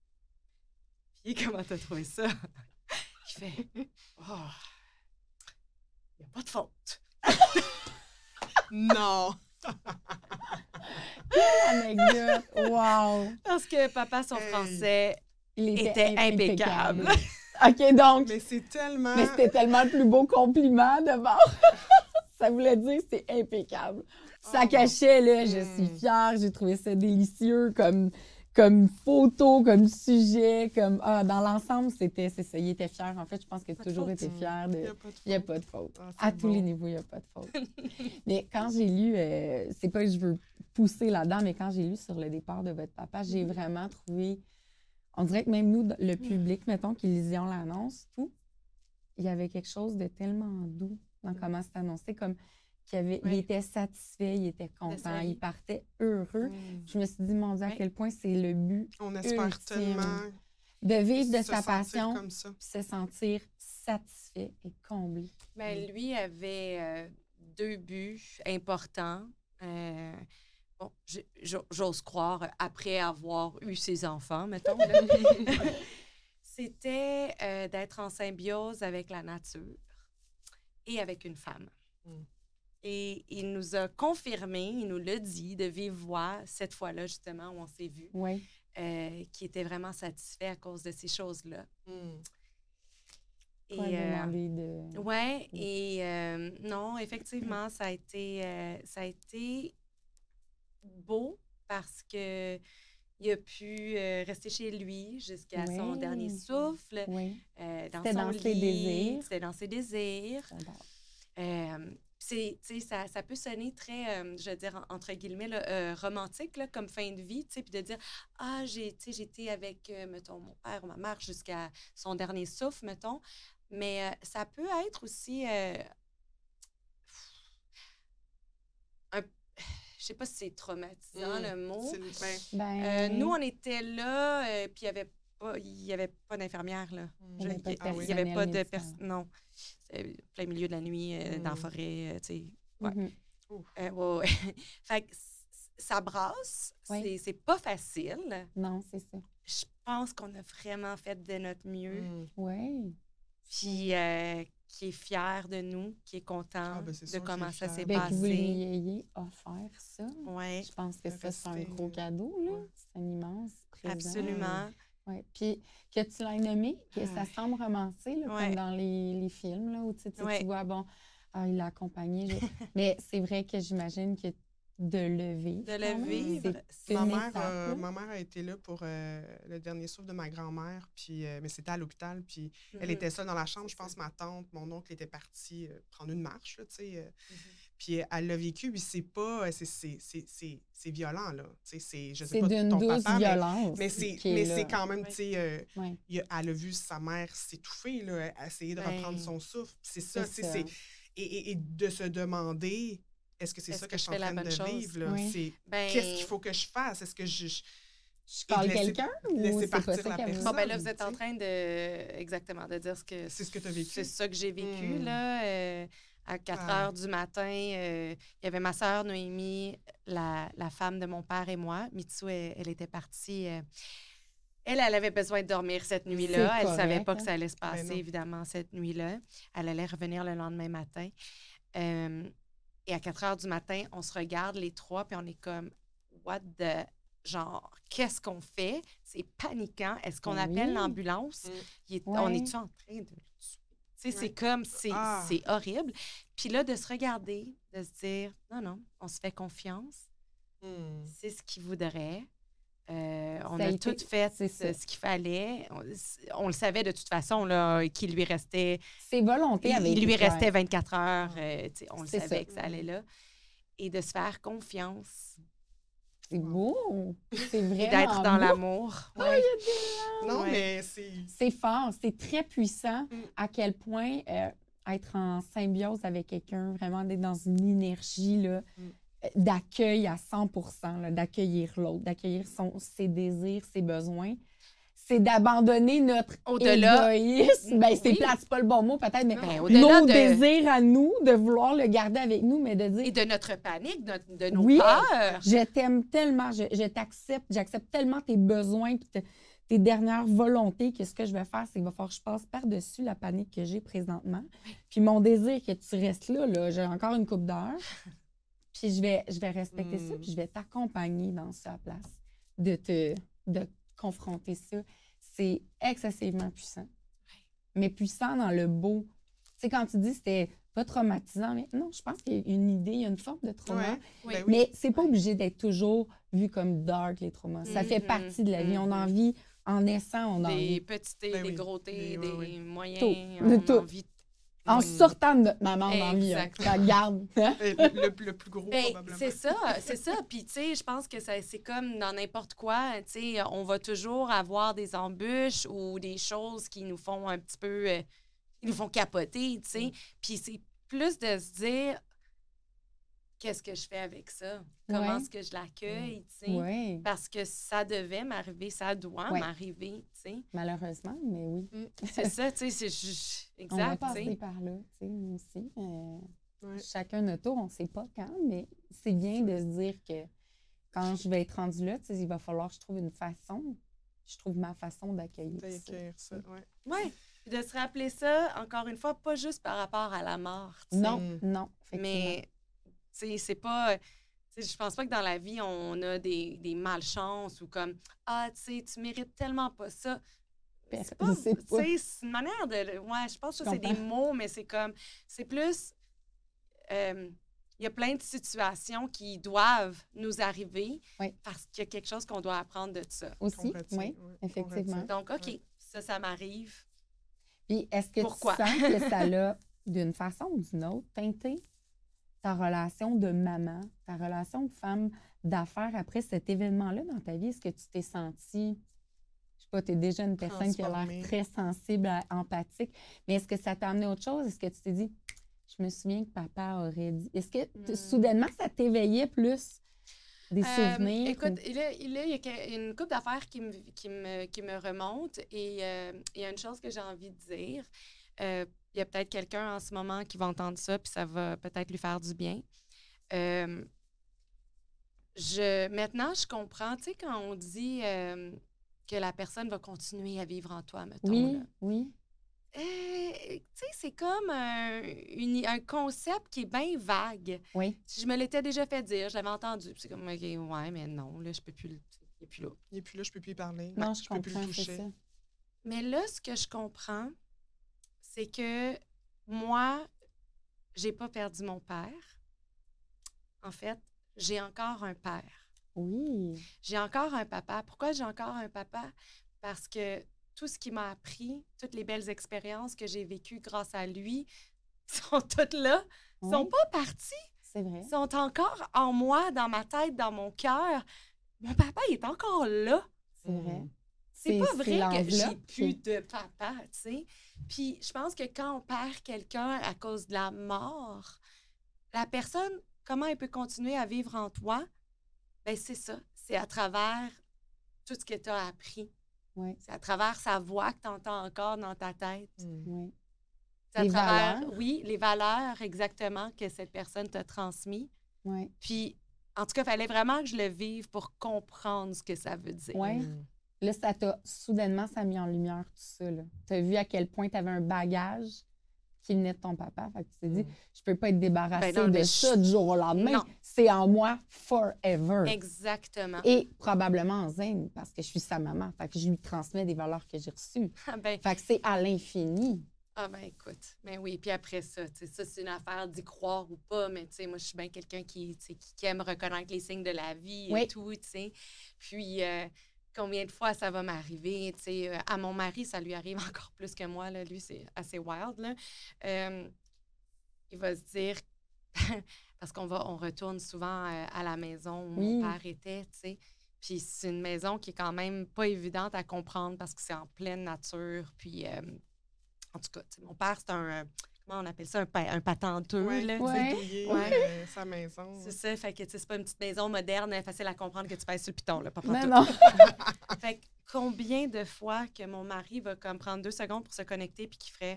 Puis comment t'as trouvé ça? Il fait... Oh... Il n'y a pas de faute. Non! Anecdote. Wow. Parce que papa, son Hey. français Il était impeccable. OK, donc, Mais c'est tellement. mais c'était tellement le plus beau compliment d'abord. Ça voulait dire que c'est impeccable. Ça Oh. cachait, là, je Mm. suis fière, j'ai trouvé ça délicieux comme, comme photo, comme sujet, comme... Ah, dans l'ensemble, c'était, c'est ça, il était fier. En fait, je pense que Pas de toujours faute. été fier Il de... n'y a pas de Il n'y a faute. pas de faute. Ah, c'est À tous bon. les niveaux, il n'y a pas de faute. Mais quand j'ai lu, euh, c'est pas que je veux pousser là-dedans, mais quand j'ai lu sur le départ de votre papa, j'ai vraiment trouvé, on dirait que même nous, le public, mettons, qui lisions l'annonce, tout, il y avait quelque chose de tellement doux dans comment c'est annoncé, comme qu'il avait, il Oui. était satisfait, il était content, sa vie. il partait heureux. Mm. Je me suis dit, mon Dieu, à Oui. quel point c'est le but On espère Ultime. tellement de vivre de se sa sentir passion, comme ça. puis se sentir satisfait et comblé. Ben, lui avait euh, deux buts importants. Euh, bon, j'ai- j'o- j'ose croire, après avoir eu ses enfants, mettons. là. C'était euh, d'être en symbiose avec la nature et avec une femme. Mm. Et il nous a confirmé, il nous l'a dit de vive voix, cette fois-là, justement, où on s'est vus, Oui. euh, qui était vraiment satisfait à cause de ces choses-là. Mm. Et, Pas euh, demander de... Ouais, Mm. et euh, non, effectivement, ça a été, euh, ça a été beau parce que il a pu euh, rester chez lui jusqu'à Oui. son dernier souffle, Oui. euh, dans C'était son dans lit. ses désirs. C'était dans ses désirs. J'adore. Euh, c'est, tu sais, ça, ça peut sonner très, euh, je veux dire, en- entre guillemets, là, euh, romantique, là, comme fin de vie, tu sais, puis de dire, ah, j'ai, tu sais, j'étais avec, euh, mettons, mon père ou ma mère jusqu'à son dernier souffle, mettons. Mais euh, ça peut être aussi, euh, un, je sais pas si c'est traumatisant, Mm. le mot. C'est le- ben, Ben, Euh, nous, on était là, euh, puis il n'y avait pas, il y avait pas d'infirmière, là. mm. Il y avait pas de Il n'y avait pas de personnel personne. médical. Non. C'était plein milieu de la nuit, euh, dans la Mm. forêt, euh, tu sais. Ouais. mhm. Euh, ouais, ouais. Fait que c- ça brasse. Oui. C'est, c'est pas facile. Non, c'est ça. Je pense qu'on a vraiment fait de notre mieux. Mm. Oui. Puis euh, qui est fier de nous, qui est content Ah, ben, c'est de sûr qu'il comment est ça fier. s'est Ben, que vous passé. lui ayez offert ça. Oui, Je pense que De ça, c'est un rester, gros euh, cadeau, là. ouais. C'est un immense présent. absolument. Ouais. Puis que tu l'aies nommé, que ça Ouais. semble romancé, là, Ouais. comme dans les, les films, là, où tu, sais, tu- Ouais. tu vois, bon, ah, il l'a accompagné. je- Mais c'est vrai que j'imagine que de le vivre. De le quand même, vivre, c'est Ma une mère, étape, euh, là. ma mère a été là pour euh, le dernier souffle de ma grand-mère, puis, euh, mais c'était à l'hôpital, puis elle Mhm. était seule dans la chambre. Je C'est pense ça. ma tante, mon oncle était parti euh, prendre une marche, là, tu sais. euh, Mhm. Puis elle l'a vécu, puis c'est pas... C'est, c'est, c'est, c'est, c'est violent, là. Tu sais, c'est... Je sais C'est pas d'une ton douce papa, mais, violence. mais c'est, qui est mais là. c'est quand même, Ouais. tu sais... euh, Ouais. il a- elle a vu sa mère s'étouffer, là, essayer de Ben, reprendre son souffle. C'est ça, c'est tu sais, ça. c'est... Et, et, et de se demander, est-ce que c'est Est-ce ça que que, je je suis en fais la train bonne de chose? vivre, là? Oui. C'est... Ben, Qu'est-ce qu'il faut que je fasse? Est-ce que je... je- Je parle et de laisser- quelqu'un ou laisser c'est pas partir ça la qu'elle veut? personne. Bon, ben là, vous êtes en tu sais. train de, exactement, de dire ce que... C'est ce que t'as vécu. C'est ça que j'ai vécu, Mm. là. euh, à quatre Ah. heures du matin, euh, il y avait ma sœur Noémie, la, la femme de mon père et moi. Mitsu, elle, elle était partie... euh, elle, elle avait besoin de dormir cette nuit-là. C'est Elle ne savait correct, pas que hein. ça allait se passer, Ben non. évidemment, cette nuit-là. Elle allait revenir le lendemain matin. Euh, et à quatre heures du matin, on se regarde les trois, puis on est comme, what the... Genre, qu'est-ce qu'on fait? C'est paniquant. Est-ce qu'on Ben appelle oui. l'ambulance? Mm. Il est- Ouais. On est-tu en train de le tuer? Tu sais, c'est Ouais. comme, c'est Ah. c'est horrible. Puis là, de se regarder, de se dire, non, non, on se fait confiance. Hmm. C'est ce qu'il voudrait. Euh, on Ça a a été- tout fait c'est ça. euh, ce qu'il fallait. On, on le savait de toute façon, là, qu'il lui restait... C'est volonté Il, avec il lui ouais. restait vingt-quatre heures. euh, tu sais, on le C'est savait ça. que ça allait là. Et de se faire confiance. C'est beau. C'est Et vraiment d'être dans beau. l'amour. Ouais. Non, Ouais. mais c'est... C'est fort, c'est très puissant Mm. à quel point euh, être en symbiose avec quelqu'un, vraiment d'être dans une énergie là, Mm. euh, d'accueil à cent pour cent, là, d'accueillir l'autre, d'accueillir son, ses désirs, ses besoins. C'est d'abandonner notre Au-delà- égoïsme. Ben, c'est Oui. plate, c'est pas le bon mot peut-être, mais Ben, au-delà nos de- désirs à nous, de vouloir le garder avec nous, mais de dire Et de notre panique, de, de nos Oui. peurs. je t'aime tellement, je, je t'accepte, j'accepte tellement tes besoins puis te- tes dernières volontés que ce que je vais faire, c'est qu'il va falloir que je passe par-dessus la panique que j'ai présentement. Puis mon désir que tu restes là, là j'ai encore une coupe d'heure. Puis je vais, je vais respecter ça, Mm. puis je vais t'accompagner dans ça à place de te de confronter ça. C'est excessivement puissant. Mais puissant dans le beau. Tu sais, quand tu dis que c'était pas traumatisant, mais non, je pense qu'il y a une idée, il y a une forme de trauma. Ouais. Oui. Ben oui. Mais c'est pas obligé d'être toujours vu comme dark, les traumas. Ça fait Mhm, partie de la vie. On en mhm. vit en naissant, on en Des vit. petits thés, Ben des oui. gros thés, Des- des oui, oui. moyens. Tout. On De tout. en vit- En Mm. sortant de notre maman, on en vit. Hein. Exactement. Regarde. Hein? Euh, Le, le plus gros, Ben, probablement. c'est ça, c'est ça. Puis, tu sais, je pense que ça- c'est comme dans n'importe quoi. Tu sais, on va toujours avoir des embûches ou des choses qui nous font un petit peu... euh, qui nous font capoter, tu sais. Mm. Puis c'est plus de se dire, qu'est-ce que je fais avec ça? Comment Ouais. est-ce que je l'accueille, tu sais? Oui, Parce que ça devait m'arriver, ça doit Ouais. m'arriver, tu sais. malheureusement, mais oui. C'est ça, tu sais, c'est ju- On va exact, tu passer sais. par là, tu sais, nous aussi. Euh, Ouais. Chacun notre tour, on sait pas quand, mais c'est bien de se dire que quand je vais être rendue là, tu sais, il va falloir que je trouve une façon, je trouve ma façon d'accueillir ça. D'accueillir ça, ouais. Oui, puis de se rappeler ça, encore une fois, pas juste par rapport à la mort, tu sais. Non, Mm. non, effectivement. Mais, tu sais, c'est pas... tu sais, je pense pas que dans la vie, on a des, des malchances ou comme « Ah, tu sais, tu mérites tellement pas ça. » C'est pas... Je sais tu pas. sais, c'est une manière de... Ouais, je pense que Je c'est des comprends. mots, mais c'est comme... C'est plus... euh, il y a plein de situations qui doivent nous arriver oui. parce qu'il y a quelque chose qu'on doit apprendre de ça. Aussi, oui, effectivement. Donc, OK, ouais. ça, ça m'arrive. Puis, est-ce que Pourquoi? tu sens que ça l'a, d'une façon ou d'une autre, teinté ta relation de maman, ta relation de femme d'affaires après cet événement-là dans ta vie? Est-ce que tu t'es sentie, je sais pas, tu es déjà une personne qui a l'air très sensible, empathique, mais est-ce que ça t'a amené autre chose? Est-ce que tu t'es dit, je me souviens que papa aurait dit... Est-ce que mm. soudainement, ça t'éveillait plus des souvenirs? Euh, écoute, ou... il, y a, il y a une couple d'affaires qui me, qui, me, qui me remontent et euh, il y a une chose que j'ai envie de dire. Euh, il y a peut-être quelqu'un en ce moment qui va entendre ça puis ça va peut-être lui faire du bien. Euh, je, maintenant, je comprends, tu sais, quand on dit euh, que la personne va continuer à vivre en toi, mettons. Oui, là. oui. Euh, tu sais, c'est comme un, une, un concept qui est bien vague. Oui. Je me l'étais déjà fait dire, je l'avais entendu. Puis c'est comme, OK, ouais, mais non, là, je peux plus... Il n'est plus là. Il n'est plus là, je peux plus y parler. Non, ouais, je, je comprends, peux plus le toucher. Ça. Mais là, ce que je comprends, c'est que moi, j'ai pas perdu mon père. En fait, j'ai encore un père. Oui. J'ai encore un papa. Pourquoi j'ai encore un papa? Parce que tout ce qu'il m'a appris, toutes les belles expériences que j'ai vécues grâce à lui, sont toutes là, oui. sont pas parties. C'est vrai. Sont encore en moi, dans ma tête, dans mon cœur. Mon papa, il est encore là. C'est vrai. C'est pas vrai que j'ai plus de papa, tu sais. Puis je pense que quand on perd quelqu'un à cause de la mort, la personne, comment elle peut continuer à vivre en toi? Bien, c'est ça. C'est à travers tout ce que tu as appris. Oui. C'est à travers sa voix que tu entends encore dans ta tête. Mm. Oui. C'est à les travers, valeurs. oui, les valeurs exactement que cette personne t'a transmis. Oui. Puis, en tout cas, il fallait vraiment que je le vive pour comprendre ce que ça veut dire. Oui. Mm. Là, ça t'a, soudainement, ça a mis en lumière tout ça. Tu as vu à quel point tu avais un bagage qui venait de ton papa. Fait que tu t'es dit, Mm. je peux pas être débarrassée Ben non, de mais ça je... du jour au lendemain. Non. C'est en moi forever. Exactement. Et probablement en zen, parce que je suis sa maman. Fait que je lui transmets des valeurs que j'ai reçues. Ah ben, fait que c'est à l'infini. Ah ben écoute, ben oui, puis après ça, tu sais, ça c'est une affaire d'y croire ou pas, mais tu sais, moi je suis bien quelqu'un qui, tu sais, qui aime reconnaître les signes de la vie et oui. tout, tu sais. Puis euh, combien de fois ça va m'arriver, tu sais, à mon mari, ça lui arrive encore plus que moi, là, lui c'est assez wild, là. Euh, il va se dire, parce qu'on va, on retourne souvent euh, à la maison où oui. mon père était, tu sais. Puis c'est une maison qui est quand même pas évidente à comprendre parce que c'est en pleine nature, puis... Euh, en tout cas, mon père, c'est un, euh, comment on appelle ça, un, pa- un patenteux, ouais, là. Ouais. Douiller, Ouais. euh, sa maison. C'est ça, fait que c'est pas une petite maison moderne, facile à comprendre que tu pèses sur le piton, là, pas Mais tout. non. Fait que combien de fois que mon mari va comme prendre deux secondes pour se connecter puis qu'il ferait,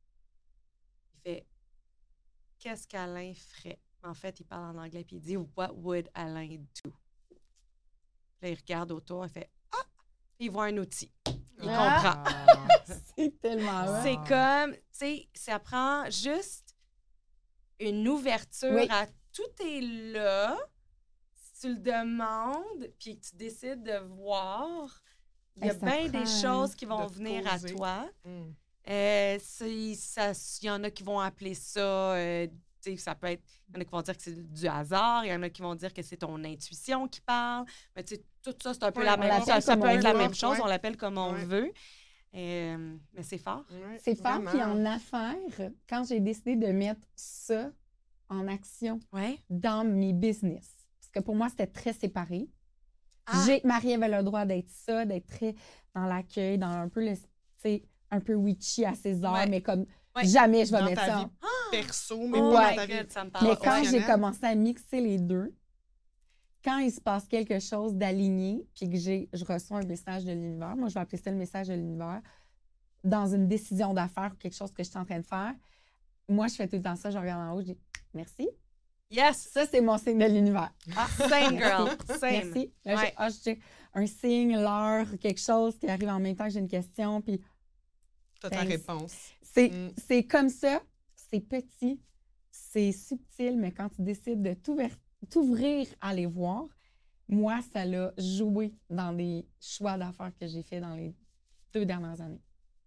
il fait, qu'est-ce qu'Alain ferait? En fait, il parle en anglais puis il dit, what would Alain do? Là, il regarde autour, il fait, ah! Puis il voit un outil. Il Ah! comprend. C'est tellement vrai. C'est comme, tu sais, ça prend juste une ouverture oui. à tout est là. Si tu le demandes, puis que tu décides de voir, il y a bien des choses qui vont venir à toi. Mm. Euh, il y en a qui vont appeler ça, euh, tu sais, ça peut être, il y en a qui vont dire que c'est du hasard, il y en a qui vont dire que c'est ton intuition qui parle. Mais tu sais, tout ça, c'est un peu Ouais, la on même l'appelle chose. Ça, ça comme peut on être la veut. même chose, Ouais. on l'appelle comme on Ouais. veut. Euh, mais c'est fort. Ouais, C'est fort. vraiment. Puis en affaires, quand j'ai décidé de mettre ça en action Ouais. dans mes business, parce que pour moi, c'était très séparé. Ah. J'ai, Marie avait le droit d'être ça, d'être très dans l'accueil, dans un peu le, tu sais, un peu witchy à ses heures, Ouais. mais comme Ouais. jamais je vais Dans mettre ta ça. vie en- perso, mais Oh pas my dans ta vie. God, ça me parle. Mais quand j'ai professionnelle. commencé à mixer les deux, quand il se passe quelque chose d'aligné, puis que j'ai, je reçois un message de l'univers, moi je vais appeler ça le message de l'univers, dans une décision d'affaires ou quelque chose que je suis en train de faire, moi je fais tout le temps ça, je regarde en haut, je dis merci. Yes! Ça, c'est mon signe de l'univers. Ah, same girl, same. Merci. Là, Ouais. je, ah, je check un signe, l'heure, quelque chose qui arrive en même temps que j'ai une question, puis T'as ta Thanks. réponse. c'est, Mm. c'est comme ça, c'est petit, c'est subtil, mais quand tu décides de t'ouvrir, t'ouvrir à les voir, moi, ça l'a joué dans des choix d'affaires que j'ai fait dans les deux dernières années.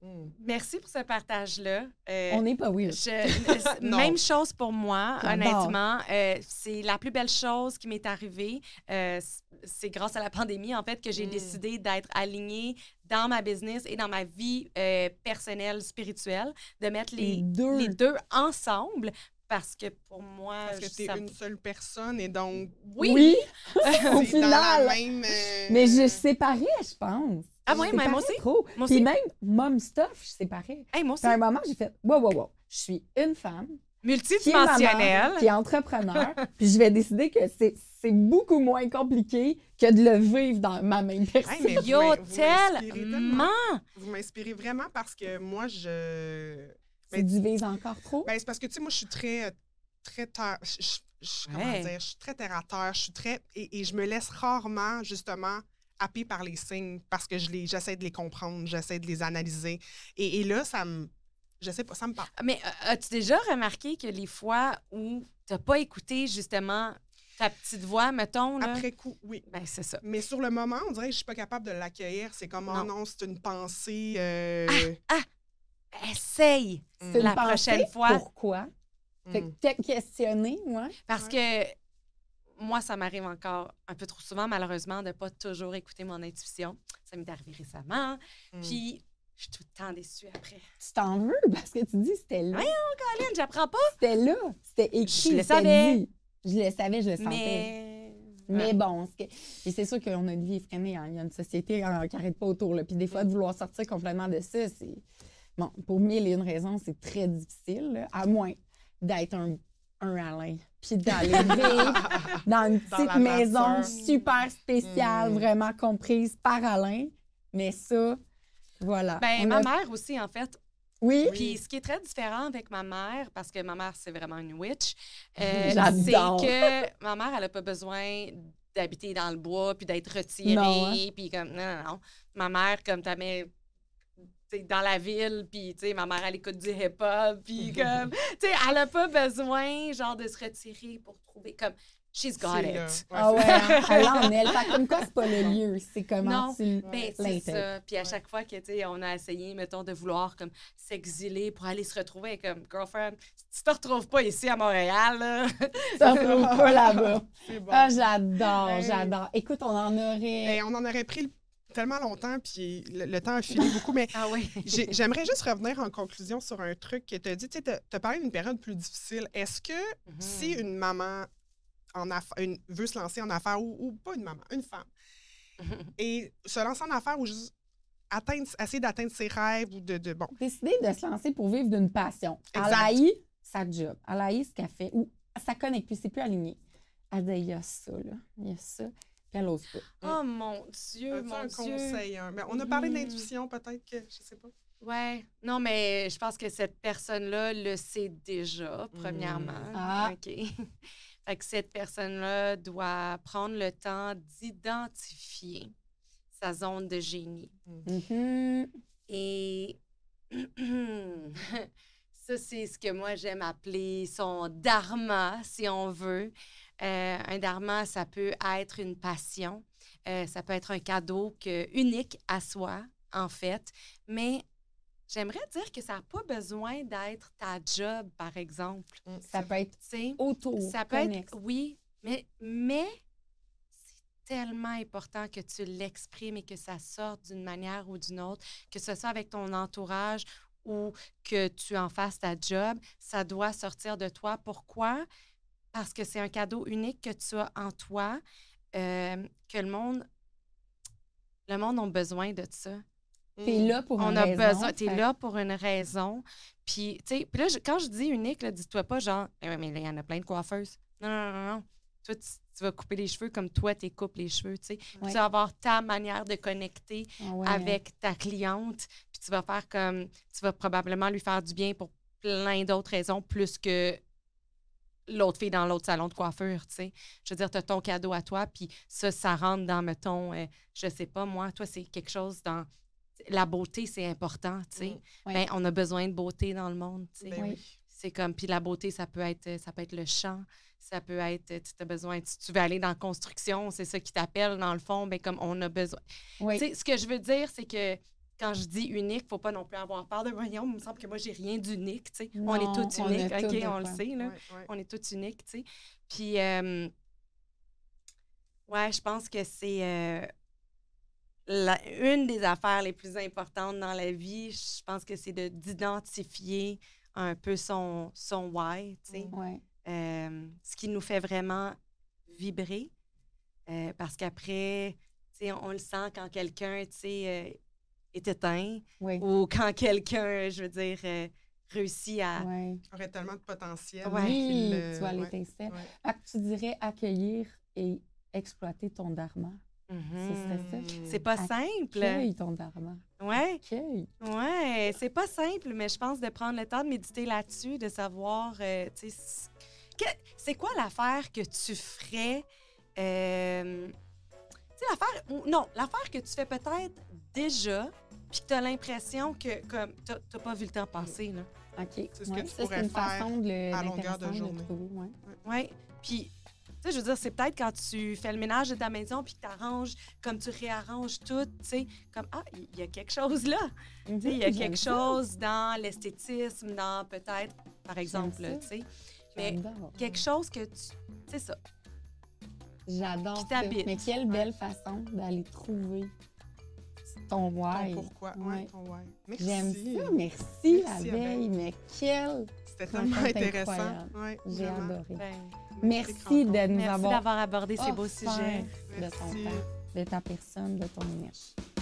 Mm. Merci pour ce partage-là. Euh, On n'est pas weird. Je, même chose pour moi, honnêtement. Euh, c'est la plus belle chose qui m'est arrivée. Euh, c'est grâce à la pandémie, en fait, que j'ai mm. décidé d'être alignée dans ma business et dans ma vie euh, personnelle, spirituelle, de mettre les, les, deux. les deux ensemble. Parce que pour moi... Parce que tu es ça... une seule personne et donc... Oui! oui. Au final! Même, euh... Mais je séparais, je pense. Ah oui, mais moi aussi. Trop. Moi Puis aussi. même mom stuff, je séparais. Hey, moi aussi. À un moment, j'ai fait, wow, wow, wow. Je suis une femme. Multidimensionnelle. Qui est entrepreneur. Puis je vais décider que c'est, c'est beaucoup moins compliqué que de le vivre dans ma même personne. Hey, mais Yo, vous, vous tellement! Vous m'inspirez vraiment parce que moi, je... Tu divises encore trop? Ben, c'est parce que, tu sais, moi, je suis très, très terre... Je, je, je, comment ouais. dire? Je suis très terre à terre. Je suis très... Et, et je me laisse rarement, justement, happer par les signes parce que je les, j'essaie de les comprendre, j'essaie de les analyser. Et, et là, ça me... Je sais pas, ça me parle. Mais euh, as-tu déjà remarqué que les fois où t'as pas écouté, justement, ta petite voix, mettons, là? Après coup, oui. Ben, c'est ça. Mais sur le moment, on dirait que je suis pas capable de l'accueillir. C'est comme, non. oh non, c'est une pensée... Euh... Ah! ah. Essaye c'est la une prochaine fois. Pourquoi? Fait que t'es questionné, moi. Parce ouais. que moi, ça m'arrive encore un peu trop souvent, malheureusement, de ne pas toujours écouter mon intuition. Ça m'est arrivé récemment. Mm. Puis, je suis tout le temps déçue après. Tu t'en veux? Parce que tu dis c'était là. Oui, Colin, j'apprends pas. C'était là. C'était écrit. Je le savais. Dit. Je le savais, je le sentais. Mais... Mais bon, c'est, que... Et c'est sûr qu'on a une vie effrénée. Hein. Il y a une société hein, qui n'arrête pas autour. Là. Puis des fois, de vouloir sortir complètement de ça, c'est... Bon, pour mille et une raisons, c'est très difficile, là, à moins d'être un, un Alain, puis d'aller vivre dans une petite dans maison nature. Super spéciale, mmh. vraiment comprise par Alain. Mais ça, voilà. Ben ma a... mère aussi, en fait. Oui. Puis ce qui est très différent avec ma mère, parce que ma mère, c'est vraiment une witch, euh, J'adore. c'est que ma mère, elle n'a pas besoin d'habiter dans le bois, puis d'être retirée, non, hein? Puis comme, non, non, non. Ma mère, comme tu mets... dans la ville, puis, tu sais, ma mère, elle écoute du hip-hop, puis comme, tu sais, elle n'a pas besoin, genre, de se retirer pour trouver, comme, she's got c'est it. Ouais, ah ouais, hein? Elle en elle. Fait comme quoi, c'est pas le lieu, c'est comment non, tu ben, c'est ça. Puis à ouais. chaque fois que, tu sais, on a essayé, mettons, de vouloir, comme, s'exiler pour aller se retrouver, comme, girlfriend, tu te retrouves pas ici à Montréal, là. Tu te retrouves pas là-bas. C'est bon. Ah, j'adore, ben, j'adore. Écoute, on en aurait... Ben, on en aurait pris le tellement longtemps, puis le, le temps a filé beaucoup, mais ah oui. j'ai, j'aimerais juste revenir en conclusion sur un truc que tu as dit. Tu sais, tu as parlé d'une période plus difficile. Est-ce que mm-hmm. si une maman en affa- une, veut se lancer en affaires, ou, ou pas une maman, une femme, mm-hmm. et se lancer en affaires ou juste atteindre, essayer d'atteindre ses rêves ou de... de bon. Décider de se lancer pour vivre d'une passion. Exact. Elle haït sa job. Elle haït ce qu'elle fait, ou ça connecte plus, c'est plus aligné. Elle dit, il y a ça, là, il y a ça. Elle n'ose pas. Oh mon Dieu, As-tu mon un Dieu. conseil? Hein? Mais on a parlé d'intuition, peut-être que, je sais pas. Ouais. Non, mais je pense que cette personne-là le sait déjà, premièrement. Mmh. Ah. OK. Fait que cette personne-là doit prendre le temps d'identifier sa zone de génie. Mmh. Et ça, c'est ce que moi, j'aime appeler son dharma, si on veut. Euh, un dharma, ça peut être une passion, euh, ça peut être un cadeau que, unique à soi, en fait, mais j'aimerais dire que ça n'a pas besoin d'être ta job, par exemple. Ça peut être autour. Ça peut être, oui, mais, mais c'est tellement important que tu l'exprimes et que ça sorte d'une manière ou d'une autre, que ce soit avec ton entourage ou que tu en fasses ta job, ça doit sortir de toi. Pourquoi? Parce que c'est un cadeau unique que tu as en toi, euh, que le monde, le monde a besoin de ça. T'es là pour On une a raison. Besoin, t'es là pour une raison. Puis, tu sais, puis là, je, quand je dis unique, là, dis-toi pas genre, eh, mais il y en a plein de coiffeuses. Non, non, non, non. Toi, tu, tu vas couper les cheveux comme toi, tu coupes les cheveux, tu sais. Ouais. Tu vas avoir ta manière de connecter ah ouais. avec ta cliente. Puis tu vas faire comme, tu vas probablement lui faire du bien pour plein d'autres raisons, plus que l'autre fille dans l'autre salon de coiffure, tu sais. Je veux dire, tu as ton cadeau à toi, puis ça, ça rentre dans, mettons, euh, je sais pas, moi, toi, c'est quelque chose dans... La beauté, c'est important, tu sais. Oui. Ben, on a besoin de beauté dans le monde, tu sais. Ben oui. C'est comme... Puis la beauté, ça peut être ça peut être le chant, ça peut être... Tu as besoin... Si tu veux aller dans la construction, c'est ça qui t'appelle, dans le fond, bien, comme on a besoin... Oui. Tu sais, ce que je veux dire, c'est que quand je dis unique, il ne faut pas non plus avoir peur de voyons. Il me semble que moi, j'ai rien d'unique, tu sais. Non, on est tous on uniques, est OK, tous on le de sait, là. Ouais, ouais. On est tous uniques, tu sais. Puis, euh, ouais, je pense que c'est euh, la, une des affaires les plus importantes dans la vie. Je pense que c'est de, d'identifier un peu son, son why, tu sais. Ouais. Euh, ce qui nous fait vraiment vibrer. Euh, parce qu'après, tu sais, on, on le sent quand quelqu'un, tu sais, euh, est éteint Oui. ou quand quelqu'un, je veux dire, euh, réussit à... Ouais. aurait tellement de potentiel. Ouais. Oui, qu'il le- tu vois ouais, l'étincelle. ouais. Fait que tu dirais accueillir et exploiter ton dharma. Mhm. Ce serait ça. C'est pas simple. Accueille ton dharma. Ouais, Accueille. ouais, c'est pas simple, mais je pense de prendre le temps de méditer là-dessus, de savoir, euh, tu sais, c- que- c'est quoi l'affaire que tu ferais, euh, tu sais, l'affaire, ou- non, l'affaire que tu fais peut-être déjà, puis que tu as l'impression que, comme, t'as t'as pas vu le temps passer, là. OK. C'est ce que Ouais, tu ça, pourrais c'est une faire façon de le, à longueur de d'intéressant journée. le trouver, ouais. Oui. Puis, tu sais, je veux dire, c'est peut-être quand tu fais le ménage de ta maison puis que tu arranges, comme tu réarranges tout, tu sais, comme, ah, il y a quelque chose là. Tu sais, il y a Mhm, quelque j'aime ça. chose dans l'esthétisme, dans peut-être, par exemple, ça. tu sais. Mais J'adore. quelque chose que tu. C'est ça. J'adore qui ça. t'habite. Mais quelle belle façon d'aller trouver ton why. Ton pourquoi. Ouais. Ouais. ton why. Merci. J'aime ça. Merci, Merci, la Abeille. veille. Mais quelle... C'était tellement rencontre intéressant. incroyable. Ouais, J'ai vraiment. adoré. Ben, Merci rencontre. de nous merci avoir d'avoir abordé ces beaux offert sujets. de ton Merci. temps, de ta personne, de ton énergie.